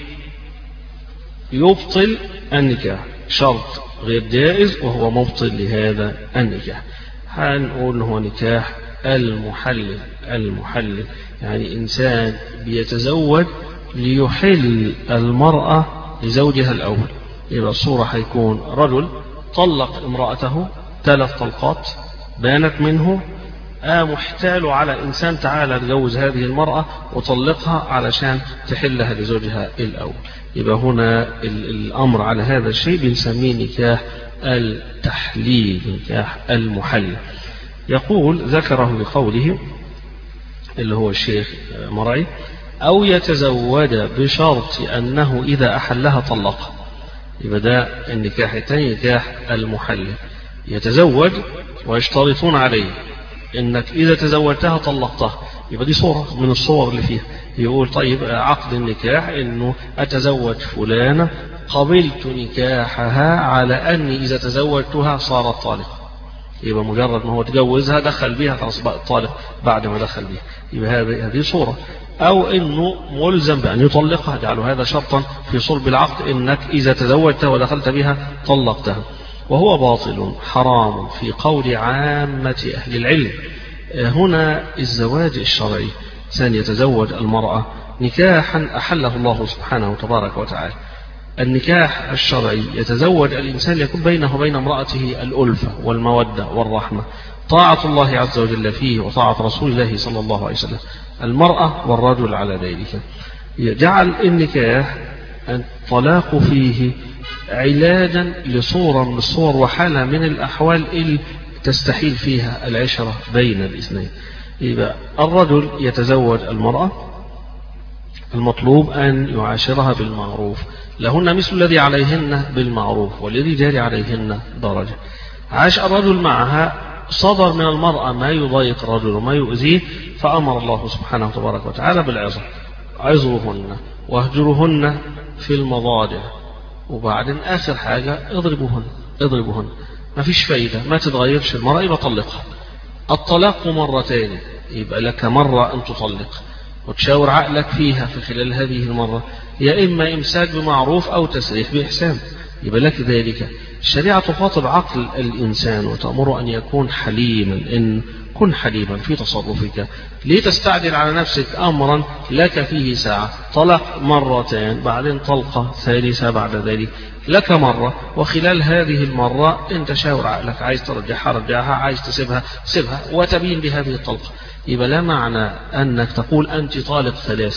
Speaker 1: يبطل النكاح، شرط غير جائز وهو مبطل لهذا النكاح. هنقول هو نكاح المحلل. المحلل يعني إنسان بيتزوج ليحل المرأة لزوجها الأول. يبقى الصورة هيكون رجل طلق امرأته 3 طلقات، بانت منه، محتال على إنسان تعالى تجوز هذه المرأة وطلقها علشان تحلها لزوجها الأول. يبقى هنا الأمر على هذا الشيء بنسميه نكاح التحليل، نكاح المحلل. يقول ذكره بقوله اللي هو الشيخ مرعي: أو يتزوج بشرط أنه إذا أحلها طلقها. يبقى ده النكاح الثاني، نكاح المحلل. يتزوج ويشترطون عليه إنك إذا تزوجتها طلقتها، يبقى دي صورة من الصور اللي فيها. يقول طيب عقد النكاح إنه أتزوج فلانة قبلت نكاحها على أني إذا تزوجتها صارت طالقة، يبقى مجرد ما هو تجوزها دخل بها خلاص بقى طالق بعد ما دخل بها، يبقى هذه صورة. أو إنه ملزم بأن يطلقها، جعلوا هذا شرطا في صلب العقد إنك إذا تزوجتها ودخلت بها طلقتها، وهو باطل حرام في قول عامة أهل العلم. هنا الزواج الشرعي إنسان يتزوج المرأة نكاحا أحله الله سبحانه وتبارك وتعالى. النكاح الشرعي يتزوج الإنسان يكون بينه وبين امرأته الألفة والمودة والرحمة، طاعة الله عز وجل فيه وطاعة رسول الله صلى الله عليه وسلم، المرأة والرجل على ذلك. يجعل النكاح الطلاق فيه علاجا لصورة من الصور وحالة من الأحوال اللي تستحيل فيها العشرة بين الاثنين. يبقى الرجل يتزوج المرأة، المطلوب أن يعاشرها بالمعروف، لهن مثل الذي عليهن بالمعروف وللرجال عليهن درجة. عاش الرجل معها، صدر من المرأة ما يضايق الرجل وما يؤذيه، فأمر الله سبحانه وتبارك وتعالى بالعظة: عظوهن واهجرهن في المضاجع، وبعدين آخر حاجة اضربوهن. ما فيش فايدة، ما تتغيرش المرأة، يبقى طلقها. الطلاق مرتين، يبقى لك مرة أن تطلق وتشاور عقلك فيها في خلال هذه المرة، يا إما إمساك بمعروف أو تسريح بإحسان، يبقى لك ذلك. الشريعة تخاطب عقل الإنسان وتأمره أن يكون حليما، إن كن حليما في تصرفك، ليه تستعجل على نفسك أمرا لك فيه ساعة؟ طلق مرتين، بعدين طلقة ثالثة بعد ذلك، لك مرة، وخلال هذه المرة أنت شاور عقلك، عايز ترجعها رجعها، عايز تسيبها سيبها، وتبين بهذه الطلقة. يبقى لا معنى أنك تقول أنت طالق 3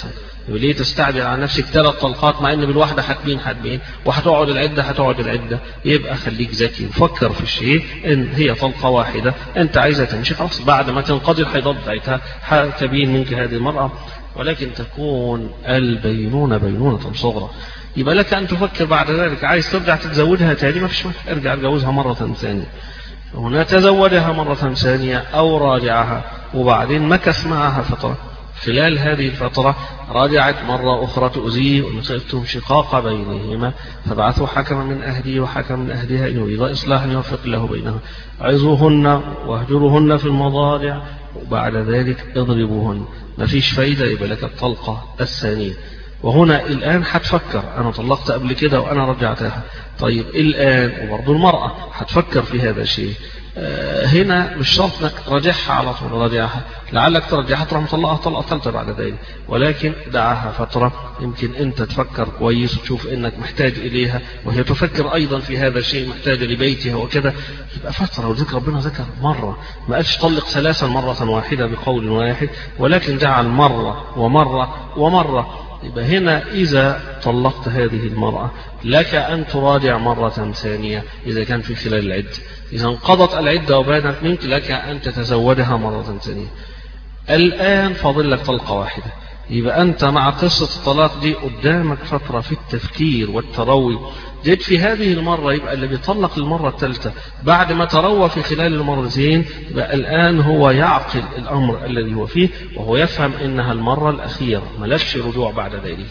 Speaker 1: ليه تستعجل على نفسك 3 طلقات مع ان بالواحدة حتمين وهتقعد العدة. يبقى خليك ذكي وفكر في الشيء ان هي طلقة واحدة انت عايزة تمشي خلاص، بعد ما تنقضي الحيضات بتاعتها تبين منك هذه المرأة، ولكن تكون البينونة بينونة صغرى. يبقى لك ان تفكر بعد ذلك عايز ترجع تتزوجها تاني، ما فيش مشكلة، ارجع تجوزها مرة ثانية. هنا تزوجها مرة ثانية أو راجعها وبعدين مكث معها فترة، خلال هذه الفترة راجعت مرة أخرى تؤذيه ونسألتم شقاق بينهما فبعثوا حكما من أهله وحكما من أهلها إن يريد إصلاحا يوفق له بينهم، عظوهن واهجروهن في المضاجع وبعد ذلك اضربوهن. ما فيش فايدة، يبقى لك الطلقة الثانية. وهنا الآن هتفكر أنا طلقت قبل كده وأنا رجعتها، طيب الآن وبرضو المرأة هتفكر في هذا الشيء. هنا مش شرط انك رجعها على طول، رجعها لعلك ترجعها تروح مطلقها طلقة ثالثة بعد ذلك، ولكن دعها فترة يمكن انت تفكر كويس وتشوف انك محتاج اليها وهي تفكر ايضا في هذا الشيء، محتاجة لبيتها وكذا، يبقى فترة. وذكر ربنا ذكر مرة، ما قالش طلق 3 مرة واحدة بقول واحد، ولكن جعل مرة ومرة. يبقى هنا إذا طلقت هذه المرأة لك أن تراجع مرة ثانية إذا كان في خلال العدة، إذا انقضت العدة وبانت منك لك أن تتزوجها مرة ثانية. الآن فاضل لك طلقة واحدة، يبقى أنت مع قصة الطلاق دي قدامك فترة في التفكير والتروي. جيت في هذه المرة يبقى اللي بيطلق المرة الثالثة بعد ما تروى في خلال المرتين، يبقى الآن هو يعقل الأمر الذي هو فيه وهو يفهم إنها المرة الأخيرة ملكش رجوع بعد ذلك.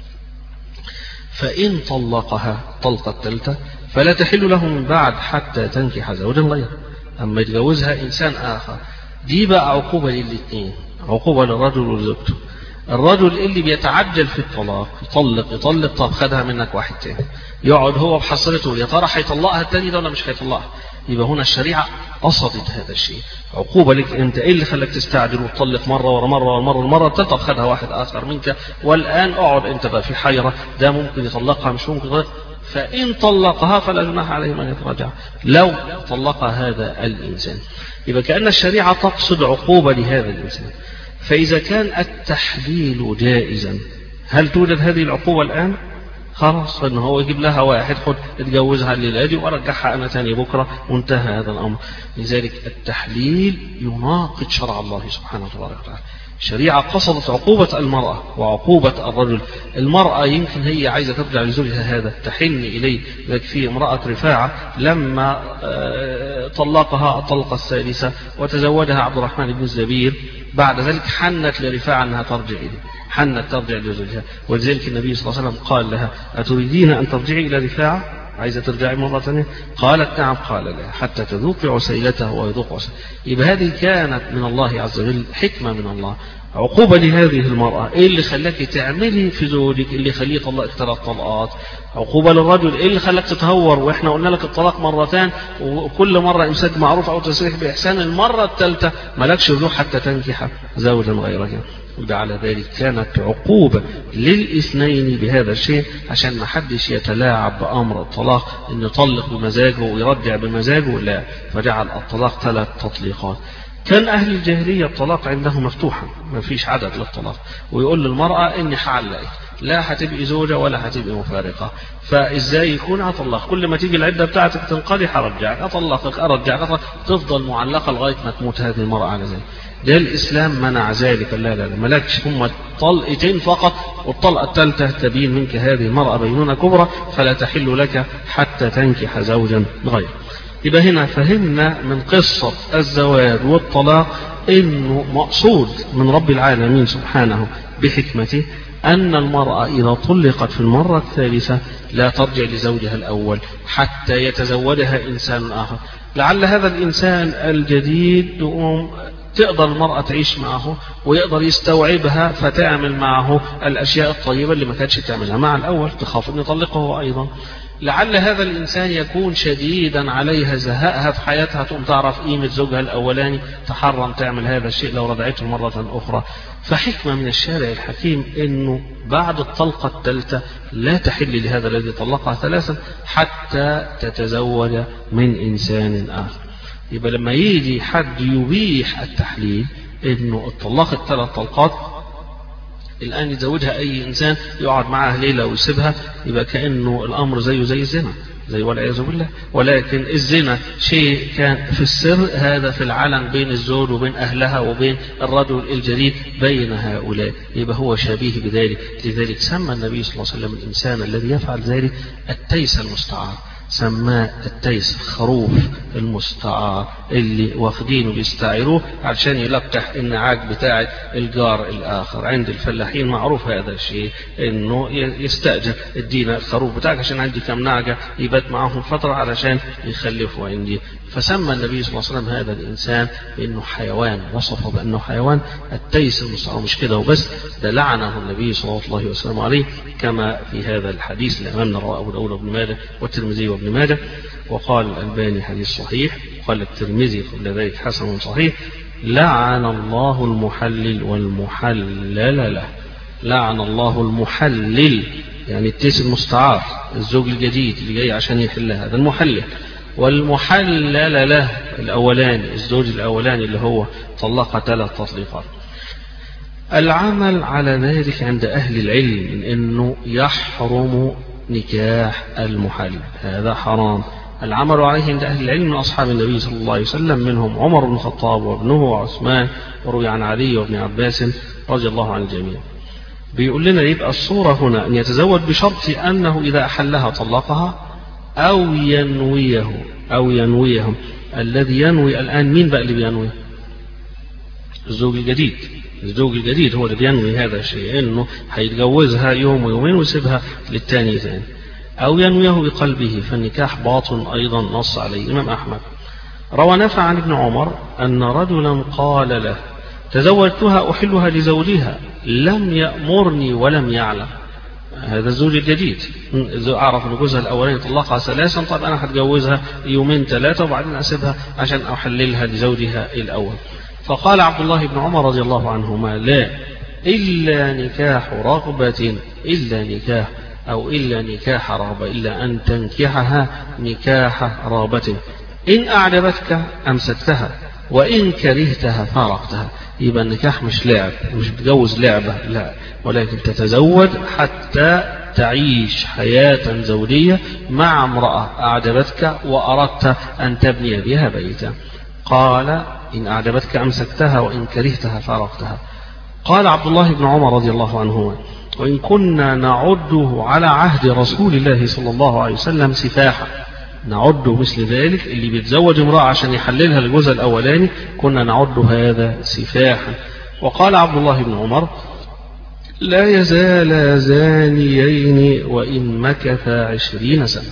Speaker 1: فإن طلقها طلقة الثالثة فلا تحل له من بعد حتى تنكح زوجا غيره، أما يتجوزها إنسان آخر. دي بقى عقوبة للاثنين، عقوبة للرجل وزوجته. الرجل اللي بيتعجل في الطلاق يطلق طب خدها منك واحد تاني، يقعد هو بحصرته يا ترى هيطلقها التاني ده ولا مش هيطلقها. يبقى هنا الشريعة قصدت هذا الشيء، عقوبة لك انت. ايه اللي خلاك تستعجل وتطلق مرة ورا مرة والمرة الثالثة خدها واحد آخر منك، والآن اقعد انت بقى في حيرة، ده ممكن يطلقها مش ممكن يطلقها. فإن طلقها فلا جناح عليه من يتراجع لو طلق هذا الإنسان. يبقى كأن الشريعة تقصد عقوبة لهذا الإنسان. فإذا كان التحليل جائزا، هل توجد هذه العقوبة الآن؟ خلاص إنه هو يجيب لها واحد خد اتجوزها الليلة دي وارجعها أنا تاني بكرة وانتهى هذا الأمر. لذلك التحليل يناقض شرع الله سبحانه وتعالى. الشريعة قصدت عقوبة المرأة وعقوبة الرجل. المرأة يمكن هي عايزة ترجع لزوجها هذا تحن إليه، لذلك في امرأة رفاعة لما طلقها الطلقة الثالثة وتزوجها عبد الرحمن بن الزبير، بعد ذلك حنت لرفاعة أنها ترجع إليه، حنت ترجع لزوجها. ولذلك النبي صلى الله عليه وسلم قال لها أتريدين أن ترجعي إلى رفاعة؟ عايزة ترجعي مرة ثانية؟ قالت نعم. قال لا حتى تذوقي عسيلته ويذوق عسيلته. يبقى هذه كانت من الله عز وجل، حكمة من الله. عقوبة لهذه المرأة، ايه اللي خلاك تعملي في زوجك اللي خليه يطلقك 3 طلقات؟ عقوبة للرجل، ايه اللي خلاك تتهور واحنا قلنا لك الطلاق مرتان وكل مرة امساك معروف او تسريح باحسان، المرة الثالثة مالكش رجوع حتى تنكح زوجا غيرك. وعلى ذلك كانت عقوبة للاثنين بهذا الشيء عشان ما حدش يتلاعب بأمر الطلاق ان يطلق بمزاجه ويرجع بمزاجه، لا، فجعل الطلاق 3 تطليقات. كان أهل الجاهلية الطلاق عندهم مفتوحا، ما فيش عدد للطلاق، ويقول للمرأة إني حعلقك، لا هتبقي زوجة ولا هتبقي مفارقة، فإزاي يكون أطلق؟ كل ما تيجي العدة بتاعتك تنقضي هرجعك، أطلقك أرجعك، تفضل معلقة لغاية ما تموت هذه المرأة على ذلك. ده الإسلام منع ذلك، لا ملكش، هم طلقتين فقط، والطلقة الثالثة تبين منك هذه المرأة بينونة كبرى فلا تحل لك حتى تنكح زوجا غيره. يبقى هنا فهمنا من قصة الزواج والطلاق إنه مقصود من رب العالمين سبحانه بحكمته أن المرأة إذا طلقت في المرة الثالثة لا ترجع لزوجها الأول حتى يتزوجها إنسان آخر. لعل هذا الإنسان الجديد تقدر المرأة تعيش معه ويقدر يستوعبها فتعمل معه الأشياء الطيبة اللي ما كانتش تعملها مع الأول، تخاف أن يطلقه أيضا. لعل هذا الإنسان يكون شديدا عليها، زهقها في حياتها، تقوم تعرف قيمة زوجها الأولاني، تحرم تعمل هذا الشيء لو رجعته مرة أخرى. فحكمة من الشارع الحكيم أنه بعد الطلقة الثالثة لا تحل لهذا الذي طلقها 3 حتى تتزوج من إنسان آخر. يبقى لما يجي حد يبيح التحليل أنه الطلاق ال3 طلقات الآن يزوجها أي إنسان يقعد معها ليلة ويسيبها، يبقى كأنه الأمر زيه زي الزنا، زي والعياذ بالله. ولكن الزنا شيء كان في السر، هذا في العلن بين الزوج وبين أهلها وبين الرجل الجديد بين هؤلاء، يبقى هو شبيه بذلك. لذلك سمى النبي صلى الله عليه وسلم الإنسان الذي يفعل ذلك التيس المستعار، سماه التيس، خروف المستعار اللي واخدينه بيستعيروه عشان يلقح النعاج بتاع الجار الآخر. عند الفلاحين معروف هذا الشيء، انه يستأجر ادينا الخروف بتاعك عشان عندي كم نعجة يبات معهم فترة علشان يخلفوا عندي. فسمى النبي صلى الله عليه وسلم هذا الإنسان بأنه حيوان، وصفه بأنه حيوان التيس المستعار. مش كده وبس، ده لعنه النبي صلى الله عليه وسلم عليه، كما في هذا الحديث اللي أمامنا رواه أبو داود وابن ماجه والترمذي وابن ماجه. وقال الألباني حديث صحيح، قال الترمذي قبل ذلك حسن صحيح: لعن الله المحلل والمحلل له. لعن الله المحلل يعني التيس المستعار، الزوج الجديد اللي جاي عشان يحلها، هذا المحلل. والمحلل له الأولاني، الزوج الأولاني اللي هو طلق 3 تطليقات. العمل على ذلك عند أهل العلم من أنه يحرم نكاح المحلل، هذا حرام. العمل عليه عند أهل العلم من أصحاب النبي صلى الله عليه وسلم، منهم عمر بن الخطاب وابنه وعثمان، وروي عن علي وابن عباس رضي الله عن الجميع. بيقول لنا يبقى الصورة هنا أن يتزوج بشرط أنه إذا أحلها طلقها أو ينويه. الذي ينوي الآن مين بقى اللي بينوي؟ الزوج الجديد. الزوج الجديد هو اللي بينوي هذا الشيء، انه هيتجوزها يوم ويومين ويسيبها للتاني ثاني. او ينويه بقلبه، فالنكاح باطل ايضا، نص عليه الامام احمد. روى نافع عن ابن عمر ان رجلا قال له: تزوجتها احلها لزوجها، لم يأمرني ولم يعلم. هذا الزوج الجديد أعرف أن جوزها الأولاني طلقها 3، طب أنا هتجوزها 2-3 وبعدين أسيبها عشان أحللها لزوجها الأول. فقال عبد الله بن عمر رضي الله عنهما: لا، إلا نكاح رغبة، إلا نكاح رغبة، إلا أن تنكحها نكاح رغبة، إن أعجبتك أمسكتها وإن كرهتها فارقتها. يبقى النكاح مش لعب، مش بتجوز لعبة، لا، ولكن تتزوج حتى تعيش حياة زوجية مع امرأة أعجبتك وأردت أن تبني بها بيتا. قال: إن أعجبتك أمسكتها وإن كرهتها فارقتها. قال عبد الله بن عمر رضي الله عنهما: وإن كنا نعده على عهد رسول الله صلى الله عليه وسلم سفاحا، نعده مثل ذلك اللي بيتزوج امرأة عشان يحللها لجوزها الأولاني، كنا نعده هذا سفاحا. وقال عبد الله بن عمر: لا يزال زانيين وإن مكثا 20 سنة.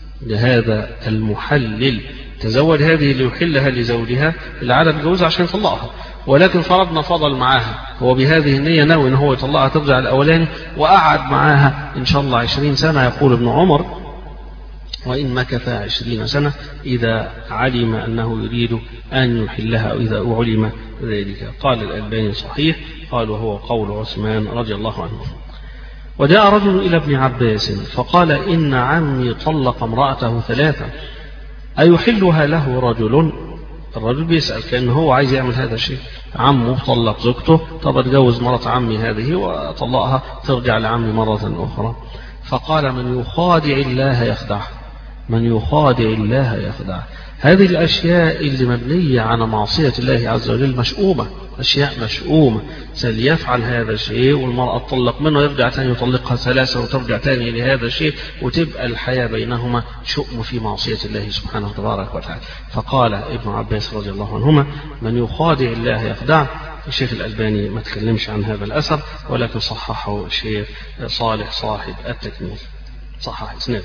Speaker 1: لهذا المحلل تزوج هذه اللي يحلها لزوجها اللي عادت جوزها عشان يطلقها، ولكن فرضنا فضل معاها، هو بهذه النية ناوي ان هو يطلقها ترجع الأولاني، وقعد معاها إن شاء الله 20 سنة. يقول ابن عمر: وإن مكث 20 سنة إذا علم أنه يريد أن يحلها، أو إذا علم ذلك. قال الألباني صحيح، قال وهو قول عثمان رضي الله عنه. وجاء رجل إلى ابن عباس فقال: إن عمي طلق امرأته 3، أيحلها له رجل؟ الرجل بيسأل كأنه هو عايز يعمل هذا الشيء، عمه طلق زوجته، طب اتجوز مرة عمي هذه وطلقها ترجع لعمي مرة أخرى. فقال: من يخادع الله يخدع، من يخادع الله يخدع. هذه الأشياء اللي مبنية على معصية الله عز وجل مشؤومة، أشياء مشؤومة. سيفعل هذا الشيء والمرأة تطلق منه، يرجع تاني يطلقها 3 وترجع تاني لهذا الشيء، وتبقى الحياة بينهما شؤم في معصية الله سبحانه تبارك وتعالى. فقال ابن عباس رضي الله عنهما: من يخادع الله يخدع. الشيخ الألباني ما تكلمش عن هذا الأثر، ولكن صححه الشيخ صالح صاحب التكميل، صحح إسناده.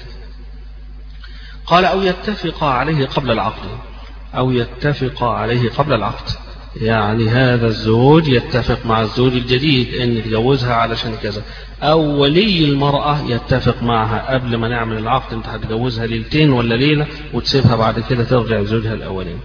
Speaker 1: قال: أو يتفق عليه قبل العقد، أو يتفق عليه قبل العقد، يعني هذا الزوج يتفق مع الزوج الجديد أن يتجوزها علشان كذا، أو ولي المرأة يتفق معها قبل ما نعمل العقد: أنت هتجوزها 2 ولا ليلة وتسيبها بعد كده ترجع لزوجها الأولين.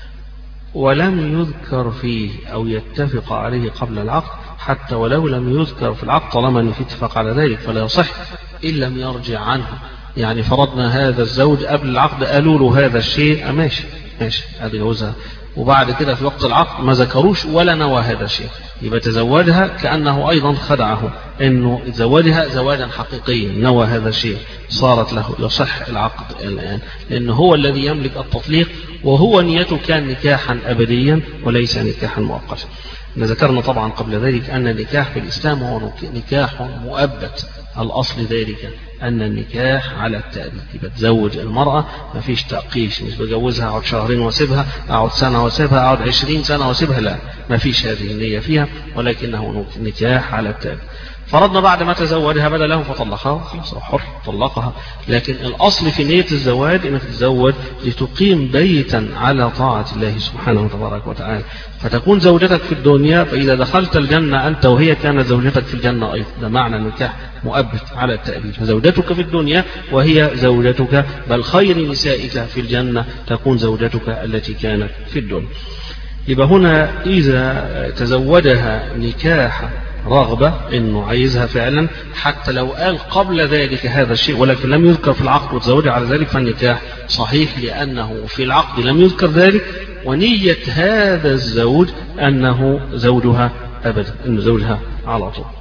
Speaker 1: ولم يذكر فيه أو يتفق عليه قبل العقد، حتى ولو لم يذكر في العقد طالما أن في اتفاق على ذلك فلا يصح إن لم يرجع عنه. يعني فرضنا هذا الزوج قبل العقد قالوا له هذا الشيء، ماشي هذه جوزها وبعد كده في وقت العقد ما ذكروش ولا نوى هذا الشيء، يبقى تزوجها كأنه أيضا خدعه إنه تزوجها زواجا حقيقيا، نوى هذا الشيء، صارت له يصح العقد الآن، لأنه هو الذي يملك التطليق، وهو نيته كان نكاحا أبديا وليس نكاحا مؤقتا. ذكرنا طبعا قبل ذلك أن النكاح في الإسلام هو نكاح مؤبد، الأصل ذلك أن النكاح على التأبيد، يبقى تزوج المرأة ما فيش تأقيش، مش بجوزها أقعد شهرين واسيبها، أقعد سنة واسيبها، أقعد 20 سنة واسيبها، لا، ما فيش هذه النية فيها، ولكنه نكاح على التأبيد. فرضنا بعد ما تزوجها بدا له فطلقها، خلاص حر طلقها، لكن الأصل في نية الزواج أنك تتزوج لتقيم بيتا على طاعة الله سبحانه وتبارك وتعالى، فتكون زوجتك في الدنيا، فإذا دخلت الجنة أنت وهي كانت زوجتك في الجنة أيضا، ده معنى النكاح مؤبد على التأبيد، فزوجتك في الدنيا وهي زوجتك، بل خير نسائك في الجنة تكون زوجتك التي كانت في الدنيا. يبقى هنا إذا تزوجها نكاح رغبة إنه عايزها فعلا، حتى لو قال قبل ذلك هذا الشيء ولكن لم يذكر في العقد وتزوجها على ذلك، فالنكاح صحيح لأنه في العقد لم يذكر ذلك، ونية هذا الزوج أنه زوجها أبدا، إنه زوجها على طول.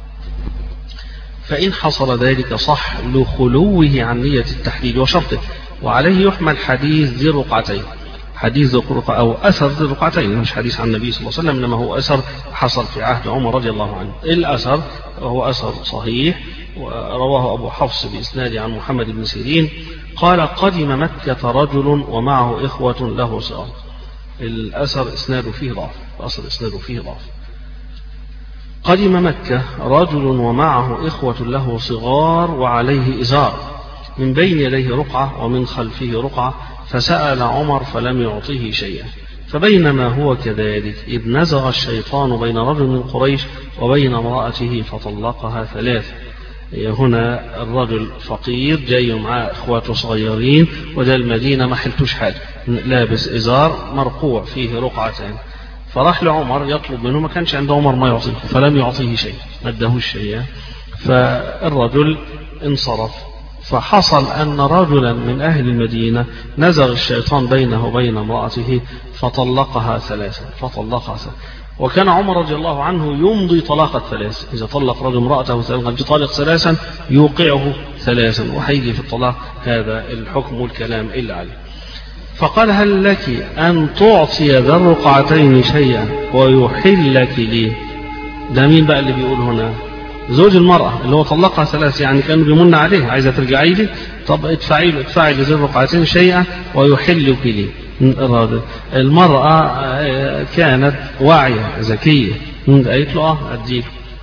Speaker 1: فإن حصل ذلك صح لخلوه عن نية التحليل وشرطه، وعليه يحمل حديث ذي الرقعتين، حديث أو أثر ذي الرقعتين، مش حديث عن النبي صلى الله عليه وسلم، إنما هو أثر حصل في عهد عمر رضي الله عنه. الأثر هو أثر صحيح، ورواه أبو حفص بإسناد عن محمد بن سيرين قال: قدم مكة رجل ومعه إخوة له صغار. الأثر إسناده فيه ضعف، الأثر إسناده فيه ضعف. قدم مكة رجل ومعه إخوة له صغار وعليه إزار، من بين يديه رقعة ومن خلفه رقعة، فسأل عمر فلم يعطيه شيئا، فبينما هو كذلك إذ نزغ الشيطان بين رجل من قريش وبين امرأته فطلقها 3. هنا الرجل فقير جاي معاه إخواته صغيرين، وده المدينة ما حلتوش حاجة، لابس إزار مرقوع فيه رقعتين، فراح لعمر يطلب منه، ما كانش عند عمر ما يعطيه، فلم يعطيه شيء، ما اداهوش شيء، فالرجل انصرف. فحصل أن رجلا من أهل المدينة نزغ الشيطان بينه وبين امرأته فطلقها 3. وكان عمر رضي الله عنه يمضي طلاق 3، إذا طلق رجل امرأته طالق 3 يوقعه 3، وحيجي في الطلاق هذا الحكم والكلام إلا عليه. فقال: هل لك أن تعطي ذا الرقعتين شيئا ويحل لك لي؟ ده مين بقى اللي بيقول هنا؟ زوج المرأة اللي هو طلقها 3، يعني كانوا بيمن عليه، عايزة ترجعي لي، طب ادفعي لذي الرقعتين شيئا ويحل لك لي. المرأة كانت واعية ذكية، قالت له أديله.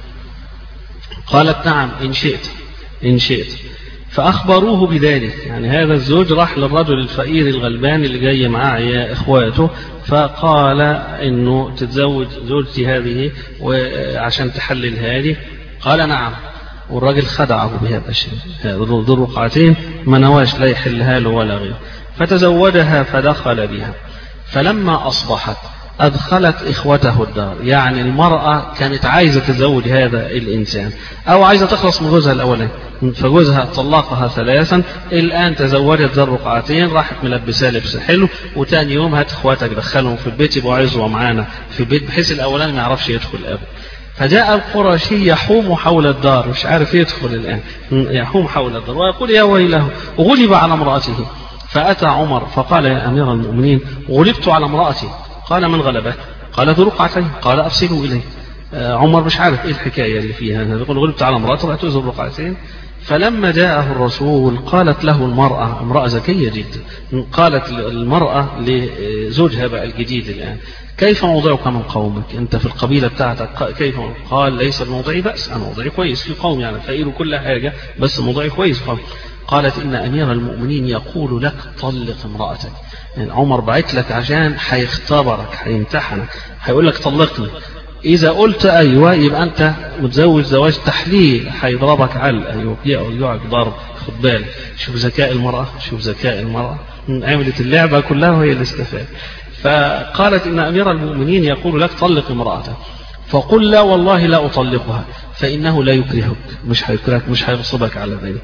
Speaker 1: قالت: نعم إن شئت. فأخبروه بذلك، يعني هذا الزوج راح للرجل الفقير الغلبان اللي جاي معاه إخواته، فقال إنه تتزوج زوجتي هذه وعشان تحللها لي. قال: نعم. والراجل خدعه بهذا الشيء، ذو الرقعتين ما نواش لا يحلها له ولا غيره، فتزوجها فدخل بها. فلما أصبحت أدخلت إخوته الدار، يعني المرأة كانت عايزة تزوج هذا الإنسان أو عايزة تخلص من جوزها الأولاني، فجوزها طلقها 3، الآن تزوجت ذا الرقعتين، راحت ملبسها لبس حلو، وتاني يوم هات إخواتك دخلهم في البيت يبقوا عزوة معانا في البيت، بحيث الأولاني ما يعرفش يدخل أبدا. فجاء القرشي يحوم حول الدار، مش عارف يدخل الآن، يحوم حول الدار ويقول: يا ويله، غلب على امرأته. فأتى عمر فقال: يا أمير المؤمنين، غلبت على امرأتي. قال: من غلبه؟ قال: ذو رقعتين. قال: أرسلوا إليه. عمر مش عارف إيه الحكاية اللي فيها، يقول غلبت على امرأتي رأيت ذو رقعتين. فلما جاءه الرسول قالت له المرأة، امرأة ذكية جدا، قالت المرأة لزوجها بقى الجديد الآن: كيف موضعك من قومك؟ أنت في القبيلة بتاعتك كيف؟ قال: ليس الموضعي بأس، أنا موضعي كويس في قوم، يعني فقير كل حاجة، بس موضعي كويس قوم. قالت: إن أمير المؤمنين يقول لك طلق امرأتك، يعني عمر بعت لك عشان هيختبرك، هيمتحنك، هيقول لك طلقني، إذا قلت أيوة يبقى أنت متزوج زواج تحليل، هيضربك علقة، يوقعك ضرب. خد بالك، شوف ذكاء المرأة، عملت اللعبة كلها وهي اللي استفاد. فقالت: إن أمير المؤمنين يقول لك طلق امرأتك، فقل: لا والله لا أطلقها، فإنه لا يكرهك، مش هيكرهك، مش هيغصبك على ذلك.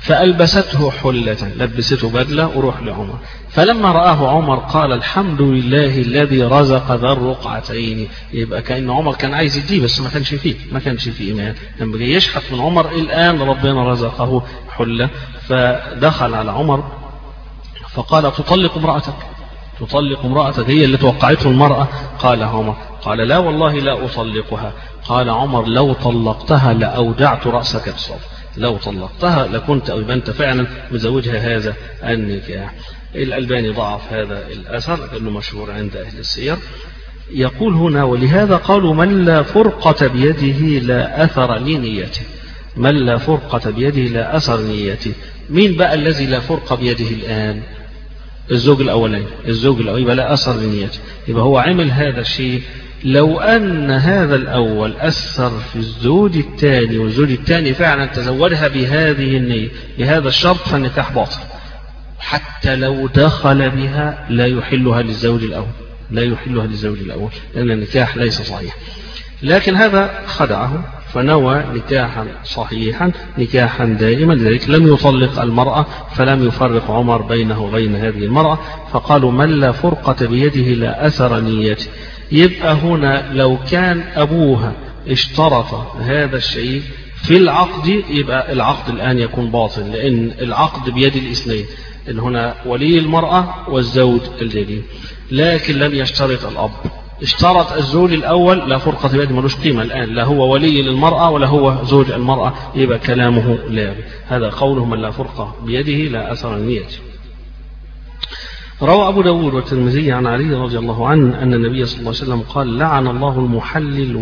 Speaker 1: فألبسته حلة، لبسته بدلة وروح لعمر. فلما رآه عمر قال الحمد لله الذي رزق ذا الرقعتين. يبقى كأن عمر كان عايز يديه بس ما كانش فيه إيمان. لما جاي يشحت من عمر الآن ربنا رزقه حلة. فدخل على عمر فقال تطلق امرأتك هي اللي توقعته المرأة؟ قال عمر قال لا والله لا أطلقها. قال عمر لو طلقتها لأودعت رأسك بصوت، لو طلقتها لكنت أو أنت فعلا مزوجها هذا النكاح. الألباني ضعف هذا الأثر لأنه مشهور عند أهل السير. يقول هنا ولهذا قالوا من لا فرقة بيده لا أثر لنيته، من لا فرقة بيده لا أثر نيته. مين بقى الذي لا فرقة بيده الآن؟ الزوج الأولاني يبقى لا أثر لنيته، يبقى هو عمل هذا الشيء. لو أن هذا الأول أثر في الزوج الثاني والزوج الثاني فعلا تزوجها بهذه النية بهذا الشرط فالنكاح باطل، حتى لو دخل بها لا يحلها للزوج الأول لأن النكاح ليس صحيح. لكن هذا خدعه فنوى نكاحا صحيحا نكاحا دائما، لذلك لم يطلق المرأة فلم يفرق عمر بينه وبين هذه المرأة. فقالوا من لا فرقة بيده لا أثر نيته. يبقى هنا لو كان أبوها اشترط هذا الشيء في العقد يبقى العقد الآن يكون باطل، لأن العقد بيد الاثنين، إن هنا ولي المرأة والزوج الجديد. لكن لم يشترط الأب، اشترط الزوج الأول لا فرقة بيده، ملوش قيمة الآن، لا هو ولي للمرأة ولا هو زوج المرأة، يبقى كلامه لا. هذا قوله من لا فرقة بيده لا أثر نيته. روى أبو داود والترمذي عن علي رضي الله عنه أن النبي صلى الله عليه وسلم قال لعن الله المحلل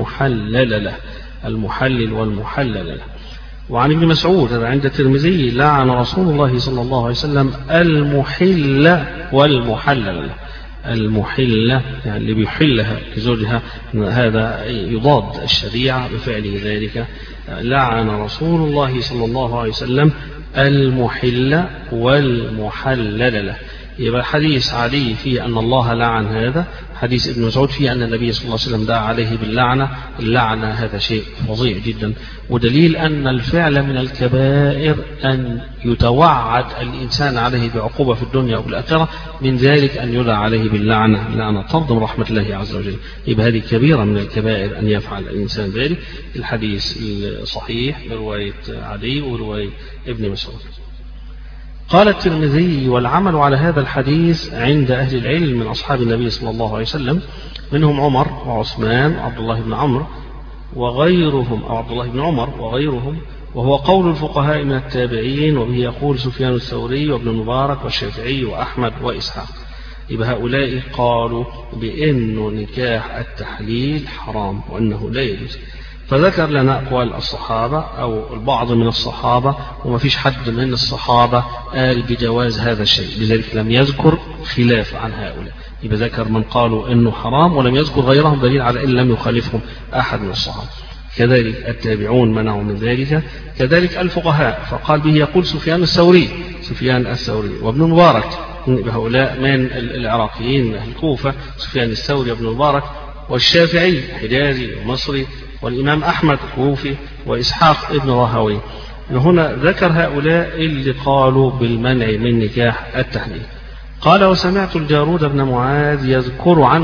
Speaker 1: والمحلل له. وعن ابن مسعود هذا عند الترمذي لعن رسول الله صلى الله عليه وسلم المحل والمحلل له. المحلة يعني اللي بيحلها لزوجها، هذا يضاد الشريعة بفعله ذلك. لعن رسول الله صلى الله عليه وسلم المحل والمحلل له. يبقى حديث علي فيه أن الله لعن هذا، حديث ابن مسعود فيه أن النبي صلى الله عليه وسلم دعا عليه باللعنة. اللعنة هذا شيء فظيع جدا، ودليل أن الفعل من الكبائر أن يتوعد الإنسان عليه بعقوبة في الدنيا والآخرة، من ذلك أن يدعى عليه باللعنة، لعنة طرد من رحمة الله عز وجل. يبقى هذه كبيرة من الكبائر أن يفعل الإنسان ذلك. الحديث الصحيح برواية علي ورواية ابن مسعود. قال الترمذي والعمل على هذا الحديث عند أهل العلم من أصحاب النبي صلى الله عليه وسلم، منهم عمر وعثمان وعبد الله بن عمرو وغيرهم، أو عبد الله بن عمر وغيرهم، وهو قول الفقهاء من التابعين، وبه يقول سفيان الثوري وابن المبارك والشافعي وأحمد وإسحاق. يبقى هؤلاء قالوا بأن نكاح التحليل حرام وأنه لا يجوز. فذكر لنا أقوال الصحابة أو البعض من الصحابة، وما فيش حد من الصحابة قال بجواز هذا الشيء، لذلك لم يذكر خلاف عن هؤلاء. يبقى ذكر من قالوا أنه حرام ولم يذكر غيرهم، دليل على أن لم يخالفهم أحد من الصحابة. كذلك التابعون منعوا من ذلك، كذلك الفقهاء فقال به يقول سفيان الثوري وابن المبارك، هؤلاء من العراقيين من أهل الكوفة، سفيان الثوري وابن المبارك، والشافعي حجازي ومصري، والإمام أحمد كوفي، وإسحاق ابن راهوي. هنا ذكر هؤلاء اللي قالوا بالمنع من نكاح التحليل. قال وسمعت الجارود بن معاذ يذكر عن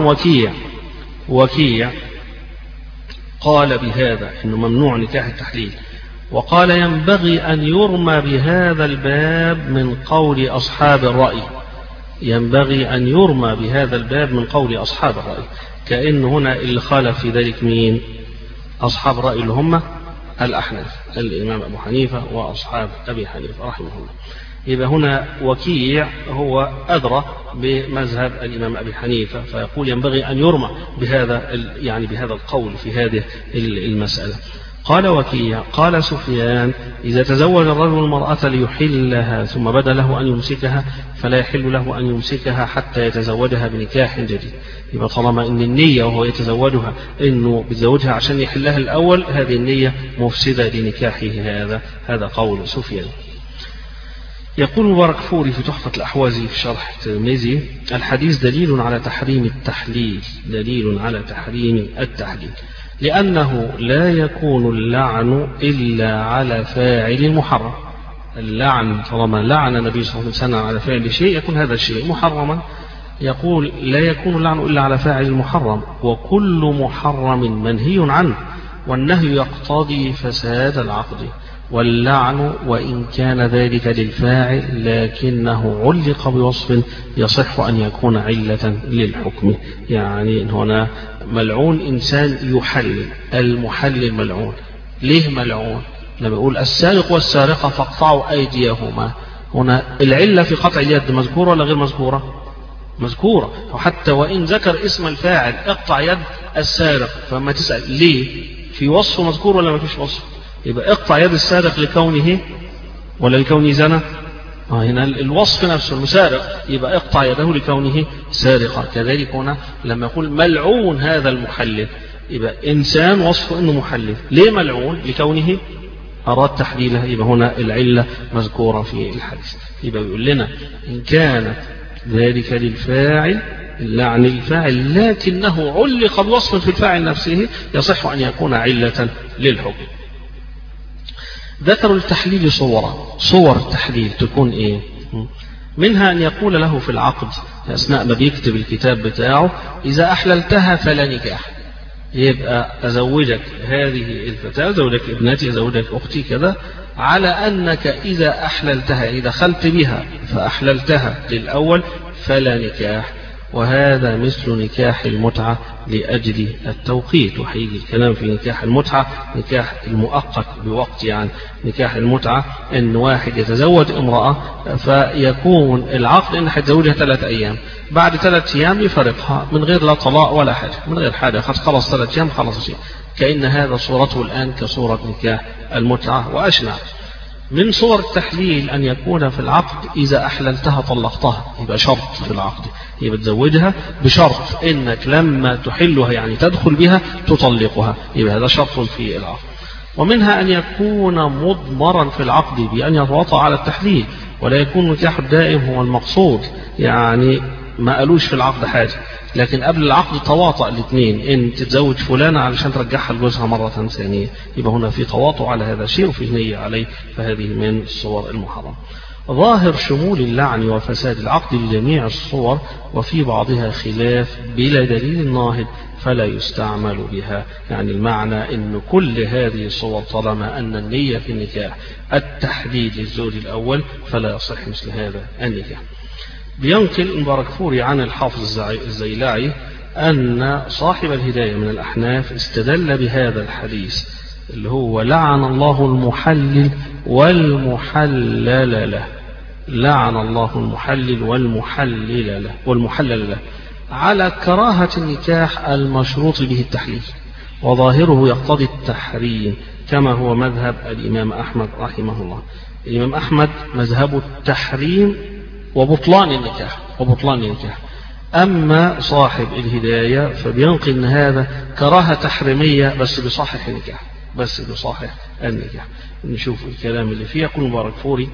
Speaker 1: وكيع قال بهذا إنه ممنوع نكاح التحليل، وقال ينبغي أن يرمى بهذا الباب من قول أصحاب الرأي، كأن هنا اللي خالف في ذلك مين؟ أصحاب الرأي اللي هم الأحناف، الإمام أبو حنيفة وأصحاب أبي حنيفة رحمه الله. يبقى هنا وكيع هو أدرى بمذهب الإمام أبي حنيفة، فيقول ينبغي أن يرمى بهذا القول في هذه المسألة. قال وكيع قال سفيان إذا تزوج الرجل المرأة ليحلها ثم بدا له أن يمسكها فلا يحل له أن يمسكها حتى يتزوجها بنكاح جديد. يبقى طالما أن النية وهو يتزوجها أنه بيتزوجها عشان يحلها الأول، هذه النية مفسدة لنكاحه. هذا قول سفيان. يقول مبارك فوري في تحفة الأحوازي في شرح الترمذي الحديث دليل على تحريم التحليل، لأنه لا يكون اللعن إلا على فاعل محرم. اللعن طالما لعن النبي صلى الله عليه وسلم على فعل شيء يكون هذا الشيء محرما. يقول لا يكون اللعن إلا على فاعل المحرم، وكل محرم منهي عنه، والنهي يقتضي فساد العقد، واللعن وإن كان ذلك للفاعل لكنه علق بوصف يصح أن يكون علة للحكم. يعني هنا ملعون إنسان يحلل، المحلل ملعون. ليه ملعون؟ لما يقول السارق والسارقة فاقطعوا أيديهما، هنا العلة في قطع اليد مذكورة ولا غير مذكورة؟ مذكورة. وحتى وإن ذكر اسم الفاعل اقطع يد السارق، فما تسأل ليه؟ في وصف مذكور ولا ما فيش وصف؟ يبقى اقطع يد السارق لكونه ولا لكونه زنا؟ هنا الوصف نفسه المسارق، يبقى اقطع يده لكونه سارقا. كذلك هنا لما يقول ملعون هذا المحلل، يبقى إنسان وصفه إنه محلل. ليه ملعون؟ لكونه أراد تحليله. يبقى هنا العلة مذكورة في الحديث. يبقى يقول لنا إن كان ذلك للفاعل، اللعن الفاعل لكنه علق بوصف في الفاعل نفسه يصح أن يكون علة للحكم. ذكروا التحليل صور التحليل تكون إيه؟ منها أن يقول له في العقد أثناء ما بيكتب الكتاب بتاعه إذا أحللتها فلا نكاح. يبقى أزوجك هذه الفتاة، أزوجك ابنتي، أزوجك أختي كذا، على أنك إذا أحللتها، إذا دخلت بها فأحللتها للأول فلا نكاح. وهذا مثل نكاح المتعة لأجل التوقيت. وحيجي الكلام في نكاح المتعة، نكاح المؤقت بوقت. يعني نكاح المتعة إن واحد يتزوج امرأة فيكون العقد إن هيتزوجها 3 أيام، بعد 3 أيام يفارقها من غير لا طلاق ولا حاجة، من غير حاجة، خلاص 3 أيام خلاص شيء. كأن هذا صورته الآن كصورة نكاح المتعة وأشنع. من صور التحليل أن يكون في العقد إذا أحللتها طلقتها، يبقى شرط في العقد، يبقى تزوجها بشرط إنك لما تحلها يعني تدخل بها تطلقها، يبقى هذا شرط في العقد. ومنها أن يكون مضمرا في العقد بأن يتواطأ على التحليل، ولا يكون نكاح الدائم هو المقصود، يعني ما قالوش في العقد حاجة، لكن قبل العقد تواطأ الاثنين، إن تتزوج فلانة علشان ترجعها لجوزها مرة ثانية، يبقى هنا في تواطؤ على هذا الشيء وفي نية عليه، فهذه من الصور المحرمة. ظاهر شمول اللعن وفساد العقد لجميع الصور، وفي بعضها خلاف بلا دليل ناهض فلا يستعمل بها. يعني المعنى أن كل هذه الصور طالما أن النية في النكاح التحديد للزوج الأول فلا يصح مثل هذا النكاح. بينقل المباركفوري عن الحافظ الزيلاعي أن صاحب الهداية من الأحناف استدل بهذا الحديث اللي هو لعن الله المحلل والمحلل له، لعن الله المحلل والمحلل له على كراهة النكاح المشروط به التحليل، وظاهره يقتضي التحريم كما هو مذهب الإمام أحمد رحمه الله. الإمام أحمد مذهب التحريم وبطلان النكاح. أما صاحب الهداية فبينقل أن هذا كراهة تحريمية بس بصحح النكاح. نشوف الكلام اللي فيه. يقول مباركفوري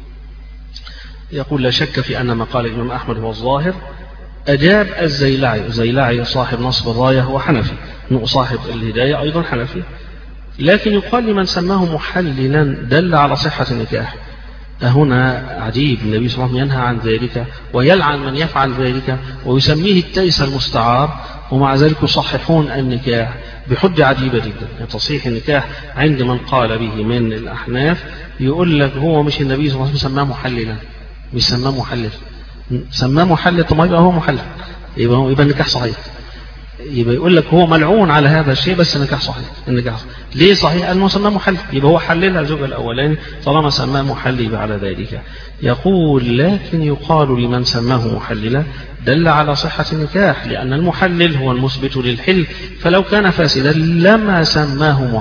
Speaker 1: يقول لا شك في أن ما قال الإمام أحمد هو الظاهر. أجاب الزيلاعي صاحب نصب الراية هو حنفي، صاحب الهداية أيضا حنفي، لكن يقال لمن سماه محللا دل على صحة النكاح. هنا عجيب، النبي صلى الله عليه وسلم ينهى عن ذلك ويلعن من يفعل ذلك ويسميه التيس المستعار، ومع ذلك يصححون النكاح بحجة عجيبة جدا. تصحيح النكاح عند من قال به من الأحناف يقول لك هو مش النبي صلى الله عليه وسلم سماه محللا، مش سماه محلل، سماه محلل، طب ما يبقى هو محلل، يبقى النكاح صحيح. يبقى يقول لك هو ملعون على هذا الشيء بس النكاح صحيح. ليه صحيح؟ أنه سماه محلل، يبقى هو حللها الزوج الأولاني طالما سماه محلل يبقى على ذلك. يقول لكن يقال لمن سماه محللا دل على صحة النكاح، لأن المحلل هو المثبت للحل، فلو كان فاسدا لما سماه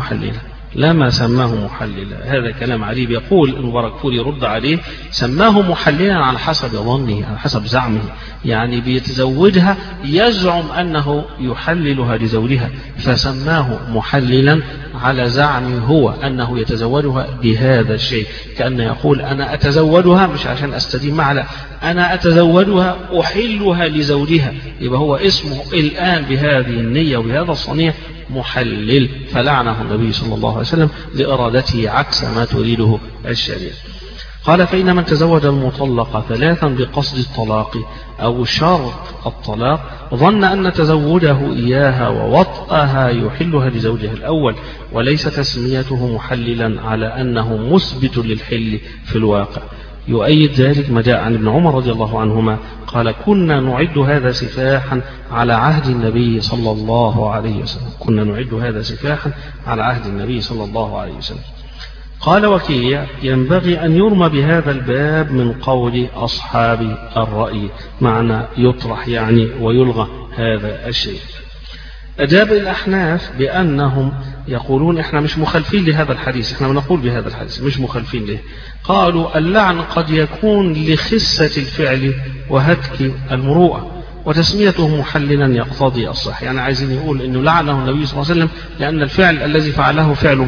Speaker 1: محللا. هذا كلام عجيب. يقول المباركفوري يرد عليه سماه محللا على حسب ظنه، على حسب زعمه، يعني بيتزوجها يزعم أنه يحللها لزوجها فسماه محللا على زعمه هو أنه يتزوجها بهذا الشيء، كأنه يقول أنا أتزوجها مش عشان أستدين معها، أنا أتزوجها أحلها لزوجها، يبقى هو اسمه الآن بهذه النية وبهذا الصنيع محلل، فلعنه النبي صلى الله عليه وسلم لإرادته عكس ما تريده الشريعة. قال فإن من تزوج المطلقة 3 بقصد الطلاق أو شرط الطلاق ظن أن تزوجه إياها ووطئها يحلها لزوجها الأول، وليس تسميته محللا على أنه مثبت للحل في الواقع. يؤيد ذلك ما جاء عن ابن عمر رضي الله عنهما قال كنا نعد هذا سفاحا على عهد النبي صلى الله عليه وسلم، كنا نعد هذا سفاحا على عهد النبي صلى الله عليه وسلم. قال وكيع ينبغي أن يرمى بهذا الباب من قول أصحاب الرأي، معنى يطرح يعني ويلغى هذا الشيء. أجاب الأحناف بأنهم يقولون إحنا مش مخالفين لهذا الحديث، إحنا بنقول بهذا الحديث مش مخالفين له. قالوا اللعن قد يكون لخسة الفعل وهتك المروءة، وتسميته محللا يقتضي الصح. يعني عايزين يقول إنه لعنه النبي صلى الله عليه وسلم لأن الفعل الذي فعله فعل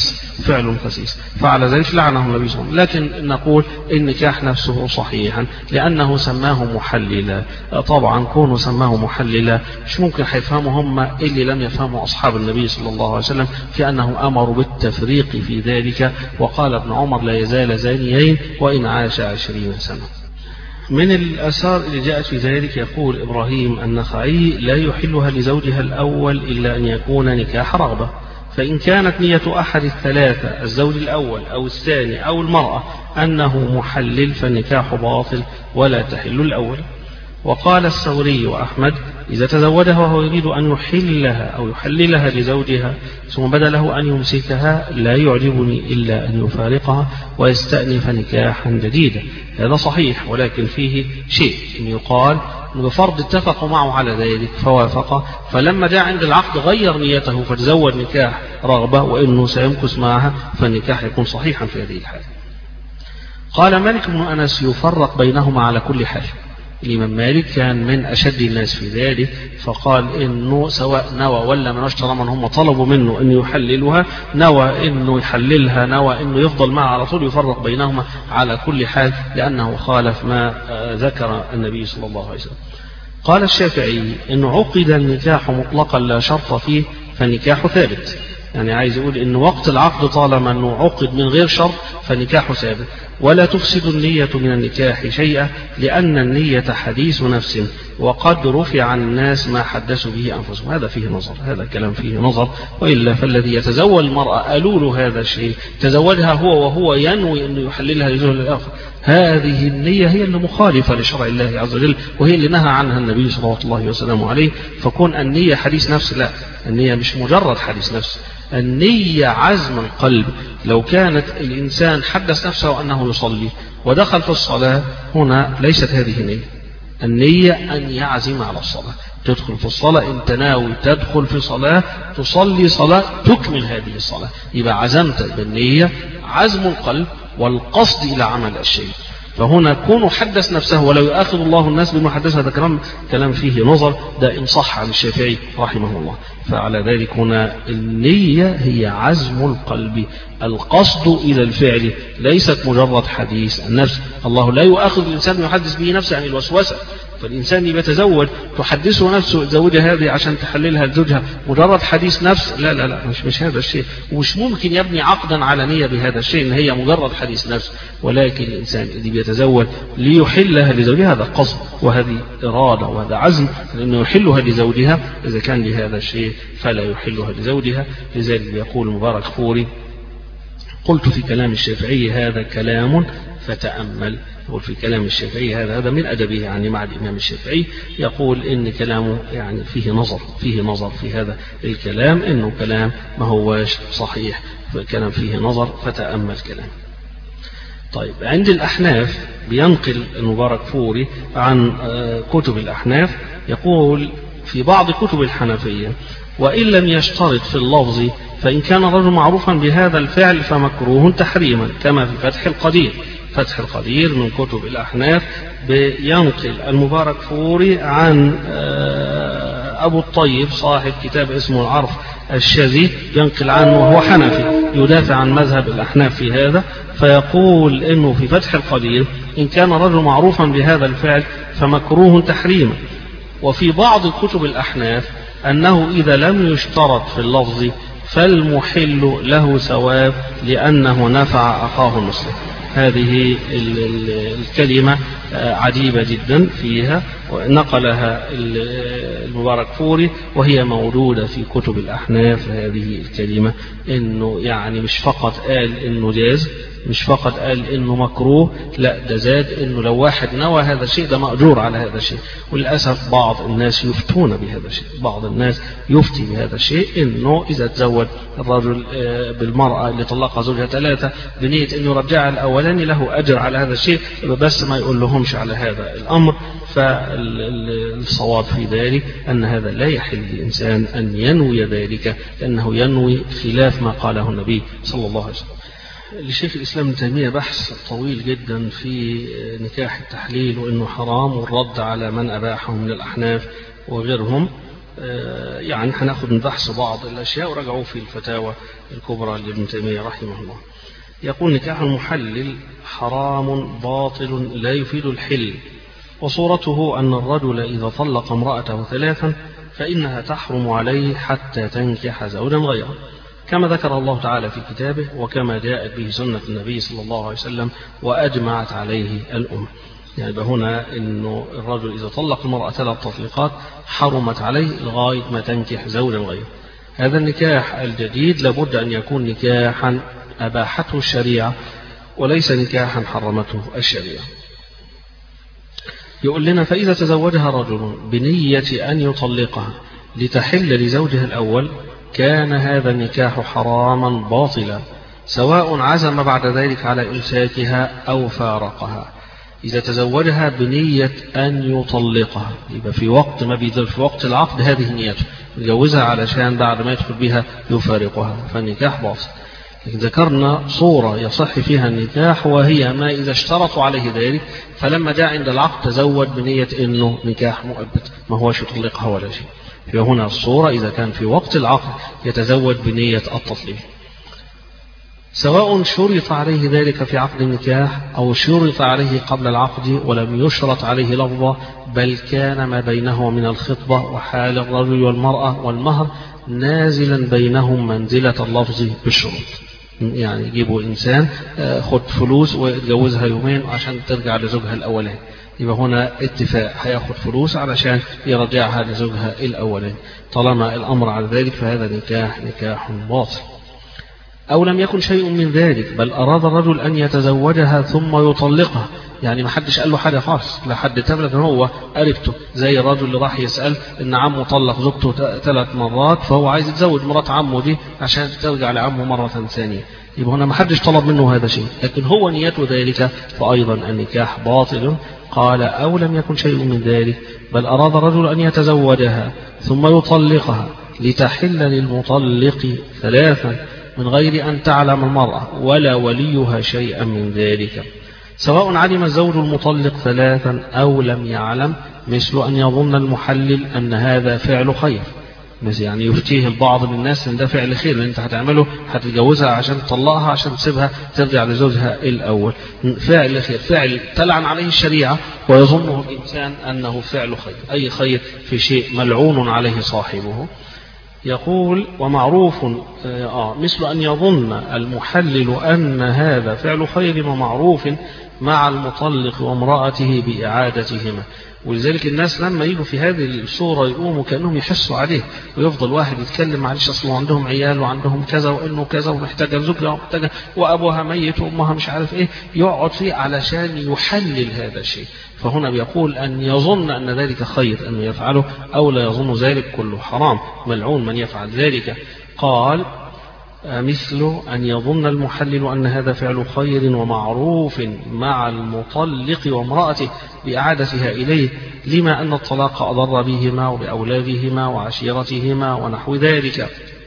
Speaker 1: خسيس، فعل ذلك لعنه النبي صلى الله عليه وسلم. لكن نقول إن نكاح نفسه صحيحا لأنه سماه محللا. طبعا كونه سماه محللا مش ممكن هيفهموا هم اللي لم يفهموا أصحاب النبي صلى الله عليه وسلم في أنه أمروا بالتفريق في ذلك. وقال ابن عمر لا يزال زانيين وإن عاش 20 سنة. من الآثار اللي جاءت في ذلك يقول إبراهيم النخعي لا يحلها لزوجها الأول إلا أن يكون نكاح رغبة، فإن كانت نية أحد الثلاثة الزوج الأول أو الثاني أو المرأة أنه محلل فالنكاح باطل ولا تحل الأول. وقال الثوري وأحمد إذا تزوجها وهو يريد أن يحلها أو يحللها لزوجها ثم بدا له أن يمسكها لا يعجبني إلا أن يفارقها ويستأنف نكاحا جديدا. هذا صحيح، ولكن فيه شيء إن يقال بفرض اتفقوا معه على ذلك فوافق، فلما جاء عند العقد غير نيته فتزوج نكاح رغبة وإنه سيمكث معها فالنكاح يكون صحيحا في هذه الحالة. قال مالك بن أنس يفرق بينهما على كل حال. الإمام مالك كان من أشد الناس في ذلك، فقال إنه سواء نوى ولا من اشترى من هم طلبوا منه أن يحللها، نوى إنه يحللها، نوى إنه يفضل معها على طول، يفرق بينهما على كل حال لأنه خالف ما ذكر النبي صلى الله عليه وسلم. قال الشافعي إنه عقد النكاح مطلقا لا شرط فيه فالنكاح ثابت. يعني عايز يقول إن وقت العقد طالما أنه عقد من غير شرط فالنكاح ثابت، ولا تفسد النية من النكاح شيئا لأن النية حديث نفس وقد رفع عن الناس ما حدثوا به أنفسهم. هذا فيه نظر، هذا الكلام فيه نظر، وإلا فالذي يتزوج المرأة ألول هذا الشيء تزوجها هو وهو ينوي أن يحللها لزوج الآخر، هذه النية هي اللي مخالفة لشرع الله عز وجل وهي اللي نهى عنها النبي صلى الله عليه وسلم عليه. فكون النية حديث نفس، لا، النية مش مجرد حديث نفس، النية عزم القلب. لو كانت الإنسان حدث نفسه أنه يصلي ودخل في الصلاة هنا ليست هذه نية، النية أن يعزم على الصلاة، تدخل في الصلاة أنت ناوي تدخل في صلاة تصلي صلاة تكمل هذه الصلاة، يبقى عزمت بالنية، عزم القلب والقصد إلى عمل الشيء. فهنا كونه حدث نفسه ولا يؤاخذ الله الناس بما حدث، هذا كلام فيه نظر، ده إن صح عن الشافعي رحمه الله. فعلى ذلك هنا النية هي عزم القلب، القصد إلى الفعل، ليست مجرد حديث النفس. الله لا يؤاخذ الإنسان يحدث به نفسه عن الوسوسة، فالإنسان يتزوج تحدثه نفسه زوجها هذه عشان تحللها لزوجها مجرد حديث نفس، لا لا لا، مش هذا الشيء، ومش ممكن يبني عقدا على نية بهذا الشيء إن هي مجرد حديث نفس. ولكن الإنسان اللي بيتزوج ليحلها لزوجها هذا قصد وهذه إرادة وهذا عزم لأنه يحلها لزوجها، إذا كان لهذا الشيء فلا يحلها لزوجها. لذلك يقول مبارك فوري قلت في كلام الشافعي هذا كلام فتأمل. يقول في كلام الشافعي هذا من أدبه يعني مع الإمام الشافعي، يقول إن كلامه يعني فيه نظر في هذا الكلام، إنه كلام ما هوش صحيح، كلام فيه نظر فتأمل كلام. طيب عند الأحناف بينقل المبارك فوري عن كتب الأحناف، يقول في بعض كتب الحنفية وإن لم يشترط في اللفظ فإن كان الرجل معروفا بهذا الفعل فمكروه تحريما، كما في فتح القدير من كتب الأحناف. بينقل المبارك فوري عن أبو الطيب صاحب كتاب اسمه العرف الشاذي، ينقل عنه وهو حنفي يدافع عن مذهب الأحناف في هذا، فيقول إنه في فتح القدير إن كان الرجل معروفا بهذا الفعل فمكروه تحريما. وفي بعض كتب الأحناف أنه إذا لم يشترط في اللفظ فالمحل له ثواب لأنه نفع أخاه المسلم. هذه الكلمة عجيبة جدا فيها، ونقلها المباركفوري وهي موجودة في كتب الأحناف. هذه الكلمة إنه يعني مش فقط قال إنه جاز، مش فقط قال إنه مكروه، لا ده زاد إنه لو واحد نوى هذا الشيء ده مأجور على هذا الشيء. وللأسف بعض الناس يفتون بهذا الشيء، بعض الناس يفتي بهذا الشيء إنه إذا تزوج الرجل بالمرأة اللي طلقها زوجها 3 بنية إنه يرجعها الأولاني له أجر على هذا الشيء، بس ما يقول لهمش على هذا الأمر. فالصواب في ذلك أن هذا لا يحل للإنسان أن ينوي ذلك، لأنه ينوي خلاف ما قاله النبي صلى الله عليه وسلم. لشيخ الإسلام ابن تيمية بحث طويل جدا في نكاح التحليل وإنه حرام، والرد على من أباحه من الأحناف وغيرهم. يعني هناخد من بحث بعض الأشياء ورجعوا في الفتاوى الكبرى لابن تيمية رحمه الله. يقول نكاح المحلل حرام باطل لا يفيد الحل، وصورته أن الرجل إذا طلق امرأته 3 فإنها تحرم عليه حتى تنكح زوجا غيره، كما ذكر الله تعالى في كتابه وكما جاءت به سنة النبي صلى الله عليه وسلم وأجمعت عليه الأمة. يعني هنا إنه الرجل إذا طلق المرأة 3 تطليقات حرمت عليه لغاية ما تنكح زوجا غيره. هذا النكاح الجديد لابد أن يكون نكاحا أباحته الشريعة وليس نكاحا حرمته الشريعة. يقول لنا فإذا تزوجها رجل بنية أن يطلقها لتحل لزوجها الأول كان هذا النكاح حراما باطلا، سواء عزم بعد ذلك على إمساكها أو فارقها. إذا تزوجها بنية أن يطلقها يبقى في وقت ما بيدل في وقت العقد هذه نيته، يجوزها علشان بعد ما يدخل بها يفارقها، فالنكاح باطل. ذكرنا صورة يصح فيها النكاح وهي ما إذا اشترطوا عليه ذلك، فلما جاء عند العقد تزوج بنية إنه نكاح مؤبد ما هوش يطلقها ولا شيء. فهنا الصورة إذا كان في وقت العقد يتزوج بنية التطليق، سواء شرط عليه ذلك في عقد النكاح أو شرط عليه قبل العقد ولم يشرط عليه لفظة، بل كان ما بينه من الخطبة وحال الرجل والمرأة والمهر نازلا بينهم منزلة اللفظ بالشروط. يعني يجيبوا إنسان خد فلوس ويتجوزها يومين عشان ترجع لزوجها الأولاني، يبقى هنا اتفاق هياخد فلوس علشان يرجعها لزوجها الأولاني. طالما الأمر على ذلك فهذا نكاح باطل. أو لم يكن شيء من ذلك بل أراد الرجل أن يتزوجها ثم يطلقها، يعني ما حدش قال له حاجة خالص، لا حد تبلغ هو قربته، زي الرجل اللي راح يسأل إن عمه طلق زوجته 3 مرات فهو عايز يتزوج مرات عمه دي عشان ترجع لعمه مرة ثانية، يبقى هنا ما حدش طلب منه هذا شيء، لكن هو نيته ذلك فأيضا النكاح باطل. قال أو لم يكن شيء من ذلك بل أراد الرجل أن يتزوجها ثم يطلقها لتحل للمطلق 3 من غير أن تعلم المرأة ولا وليها شيئا من ذلك، سواء علم الزوج المطلق 3 أو لم يعلم، مثل أن يظن المحلل أن هذا فعل خير، مثل يعني يفتيه البعض من الناس أن ده فعل خير لأن أنت هتعمله هتتجوزها عشان تطلقها عشان تسيبها ترجع لزوجها الأول، فعل خير، فعل تلعن عليه الشريعة ويظنه الإنسان أنه فعل خير، أي خير في شيء ملعون عليه صاحبه. يقول ومعروف مثل أن يظن المحلل أن هذا فعل خير ومعروف مع المطلق وامرأته بإعادتهما. ولذلك الناس لما يجوا في هذه الصورة يقوموا كأنهم يحسوا عليه، ويفضل واحد يتكلم معلش أصله عندهم عيال وعندهم كذا وإنه كذا ومحتاجة زوجها ومحتاجة وأبوها ميت وأمها مش عارف إيه، يقعد فيه علشان يحلل هذا الشيء. فهنا بيقول أن يظن أن ذلك خير أن يفعله أو لا يظن ذلك كله حرام، ملعون من يفعل ذلك. قال مثل أن يظن المحلل أن هذا فعل خير ومعروف مع المطلق وامرأته بإعادتها إليه، لما أن الطلاق أضر بهما وبأولادهما وعشيرتهما ونحو ذلك.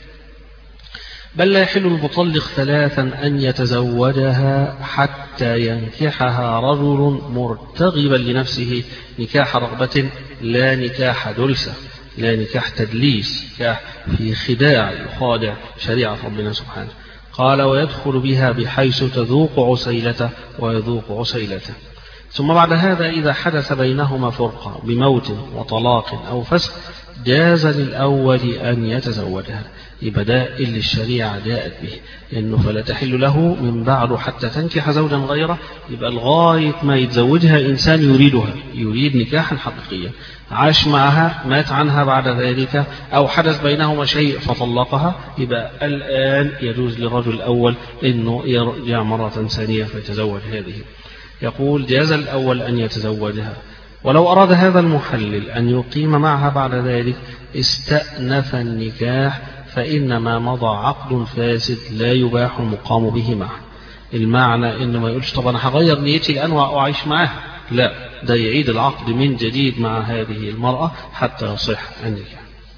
Speaker 1: بل لا يحل المطلق 3 أن يتزوجها حتى ينكحها رجل مرتغبا لنفسه نكاح رغبة لا نكاح دلسة، لا نكاح تدليس، نكاح في خداع يخادع شريعة ربنا سبحانه. قال ويدخل بها بحيث تذوق عسيلته ويذوق عسيلته. ثم بعد هذا إذا حدث بينهما فرقة بموت وطلاق أو فسخ جاز للأول أن يتزوجها. يبقى ده اللي الشريعة جاءت به، إنه فلا تحل له من بعد حتى تنكح زوجا غيره. يبقى لغاية ما يتزوجها إنسان يريدها، يريد نكاحا حقيقيا، عاش معها، مات عنها بعد ذلك، أو حدث بينهما شيء فطلقها، يبقى الآن يجوز للرجل الأول إنه يرجع مرة ثانية فيتزوج هذه. يقول جاز الأول أن يتزوجها، ولو أراد هذا المحلل أن يقيم معها بعد ذلك استأنف النكاح، فإنما مضى عقد فاسد لا يباح المقام به معه. المعنى إنه ما يقولش طب أنا هغير نيتي الآن وأعيش معها، لا، ده يعيد العقد من جديد مع هذه المرأة حتى يصح النكاح.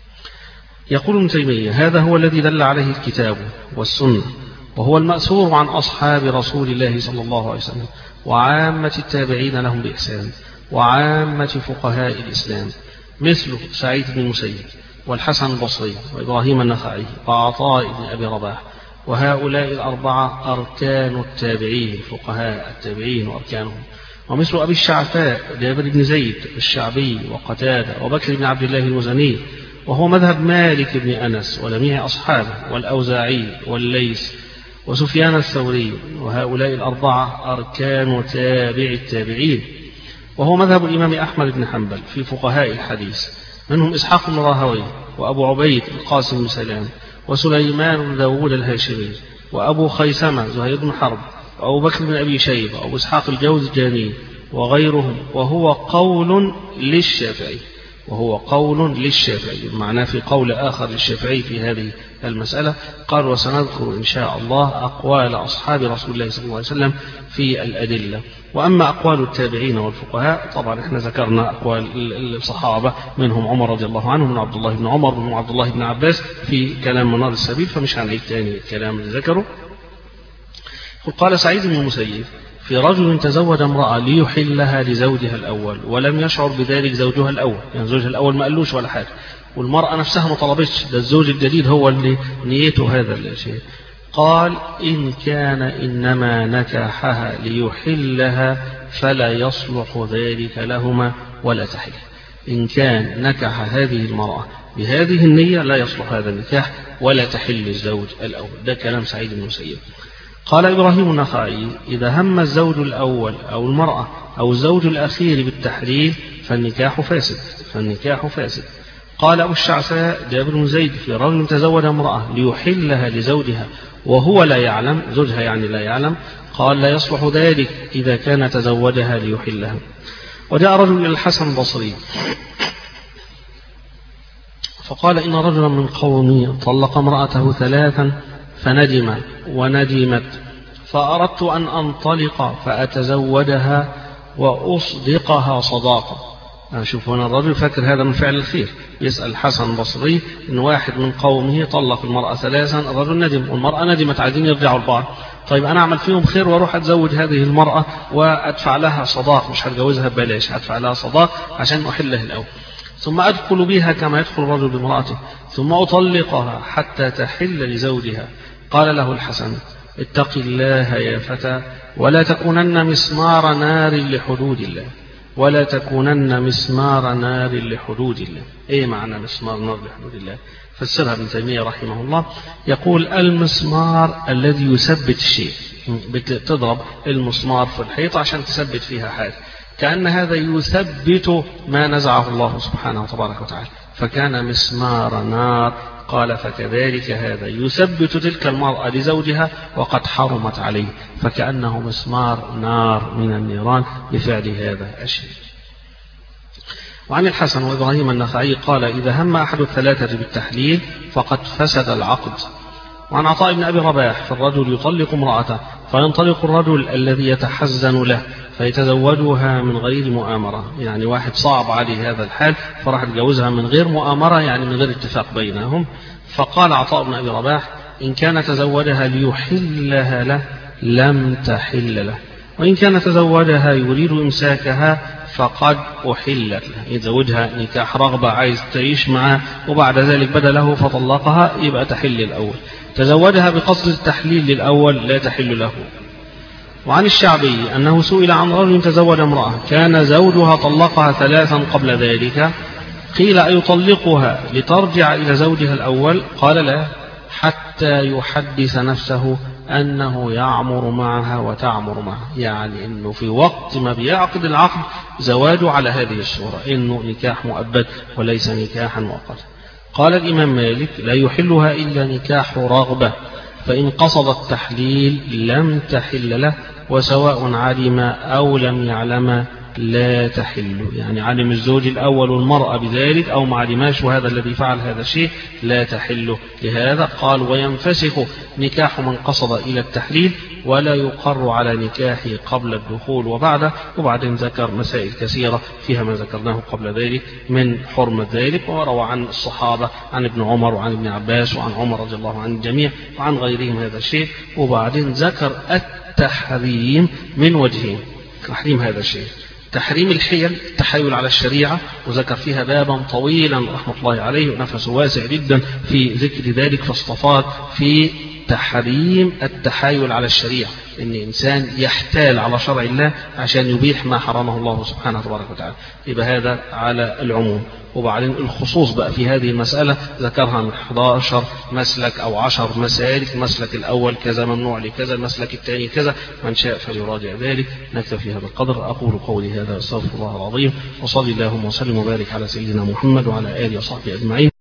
Speaker 1: يقول ابن تيمية هذا هو الذي دل عليه الكتاب والسنة، وهو المأثور عن أصحاب رسول الله صلى الله عليه وسلم وعامة التابعين لهم بإحسان وعامة فقهاء الإسلام، مثل سعيد بن المسيب والحسن البصري وإبراهيم النخعي وعطاء بن أبي رباح، وهؤلاء الأربعة أركان التابعين، فقهاء التابعين وأركانهم، ومثل أبي الشعفاء جابر بن زيد الشعبي وقتادة وبكر بن عبد الله المزني، وهو مذهب مالك بن أنس ولميع أصحابه، والأوزاعي والليث وسفيان الثوري، وهؤلاء الأربعة أركان تابع التابعين، وهو مذهب الإمام أحمد بن حنبل في فقهاء الحديث، منهم إسحاق بن راهويه وأبو عبيد القاسم بن سلام وسليمان بن داود الهاشمي وأبو خيثمة زهير بن حرب وأبو بكر بن أبي شيبة وأبو إسحاق الجوزجاني وغيرهم، وهو قول للشافعي، وهو قول للشافعي، معناه في قول آخر للشافعي في هذه المسألة. قال وسنذكر إن شاء الله أقوال أصحاب رسول الله صلى الله عليه وسلم في الأدلة. وأما أقوال التابعين والفقهاء طبعا احنا ذكرنا أقوال الصحابة، منهم عمر رضي الله عنه، من عبد الله بن عمر، من عبد الله بن عباس في كلام منار السبيل، فمش هنعيد تاني الكلام اللي ذكره. قال سعيد بن المسيب في رجل تزوج امرأة ليحلها لزوجها الأول ولم يشعر بذلك زوجها الأول، يعني زوجها الأول ما قالوش ولا حاجة، والمرأة نفسها ما طلبتش، ده الزوج الجديد هو اللي نيته هذا الشيء. قال إن كان إنما نكاحها ليحلها فلا يصلح ذلك لهما ولا تحل. إن كان نكح هذه المرأة بهذه النية لا يصلح هذا النكاح ولا تحل الزوج الأول. ده كلام سعيد بن المسيب. قال إبراهيم النخعي إذا هم الزوج الأول أو المرأة أو الزوج الأخير بالتحليل فالنكاح فاسد. قال أبو الشعثاء جابر بن زيد في رجل تزوج امرأة ليحلها لزوجها وهو لا يعلم، زوجها يعني لا يعلم، قال لا يصلح ذلك إذا كان تزوجها ليحلها. وجاء رجل إلى الحسن البصري فقال إن رجلا من قومي طلق امرأته 3 فندم وندمت، فأردت أن أنطلق فأتزوجها وأصدقها صداقة. شوف هنا الرجل فاكر هذا من فعل الخير، يسأل الحسن البصري إن واحد من قومه طلق المرأة 3، الرجل ندم والمرأة ندمت، عايزين يرجعوا لبعض، طيب أنا أعمل فيهم خير وأروح أتزوج هذه المرأة وأدفع لها صداق، مش هتجوزها ببلاش، هدفع لها صداق عشان أحلها الأول، ثم أدخل بها كما يدخل الرجل بامرأته، ثم أطلقها حتى تحل لزوجها. قال له الحسن اتق الله يا فتى ولا تكونن مسمار نار لحدود الله، ولا تكونن مسمار نار لحدود الله. ايه معنى مسمار نار لحدود الله؟ فسرها ابن تيمية رحمه الله، يقول المسمار الذي يثبت الشيء، بتضرب المسمار في الحيط عشان تثبت فيها حاجة، كأن هذا يثبت ما نزعه الله سبحانه وتبارك وتعالى، فكان مسمار نار. قال فكذلك هذا يثبت تلك المرأة لزوجها وقد حرمت عليه، فكأنه مسمار نار من النيران بفعل هذا الشيء. وعن الحسن وإبراهيم النخعي قال إذا هم أحد الثلاثة بالتحليل فقد فسد العقد. وعن عطاء بن أبي رباح فالرجل يطلق امرأته فينطلق الرجل الذي يتحزن له فيتزوجها من غير مؤامرة، يعني واحد صعب عليه هذا الحال فراح يتجوزها من غير مؤامرة، يعني من غير اتفاق بينهم. فقال عطاء بن أبي رباح إن كان تزوجها ليحلها له لم تحل له، وإن كان تزوجها يريد إمساكها فقد أحلت له، يتزوجها نكاح رغبة عايز تعيش معه وبعد ذلك بدا له فطلقها يبقى تحل الأول، تزوجها بقصد التحليل للأول لا تحل له. وعن الشعبي أنه سئل عن رجل تزوج امرأة كان زوجها طلقها 3 قبل ذلك قيل أيطلقها لترجع إلى زوجها الأول؟ قال لا، حتى يحدث نفسه أنه يعمر معها وتعمر معه، يعني أنه في وقت ما بيعقد العقد زواجه على هذه الصورة، أنه نكاح مؤبد وليس نكاحا مؤقتا. قال الإمام مالك لا يحلها إلا نكاح رغبة، فإن قصد التحليل لم تحل له، وسواء علم أو لم يعلم لا تحل، يعني علم الزوج الأول المرأة بذلك أو ما علماش وهذا الذي فعل هذا الشيء لا تحل. لهذا قال وينفسخ نكاح من قصد إلى التحليل ولا يقر على نكاحه قبل الدخول وبعده. وبعدين ذكر مسائل كثيرة فيها ما ذكرناه قبل ذلك من حرمة ذلك، وروى عن الصحابة عن ابن عمر وعن ابن عباس وعن عمر رضي الله عن الجميع وعن غيرهم هذا الشيء. وبعدين ذكر التحريم من وجهين، تحريم هذا الشيء، تحريم الحيل، التحايل على الشريعة، وذكر فيها بابا طويلا رحمة الله عليه ونفسه واسع جدا في ذكر ذلك، فاصطفاد في تحريم التحايل على الشريعة، إن إنسان يحتال على شرع الله عشان يبيح ما حرمه الله سبحانه وتبارك وتعالى، يبقى هذا على العموم. وبعدين الخصوص بقى في هذه المسألة ذكرها من 11 مسلك أو 10 مسالك، المسلك الأول كذا ممنوع لكذا، المسلك الثاني كذا، من شاء فليراجع ذلك. نكتفي هذا القدر، أقول قولي هذا، أستغفر الله العظيم، وصلي اللهم وسلم وبارك على سيدنا محمد وعلى آله وصحبه أجمعين.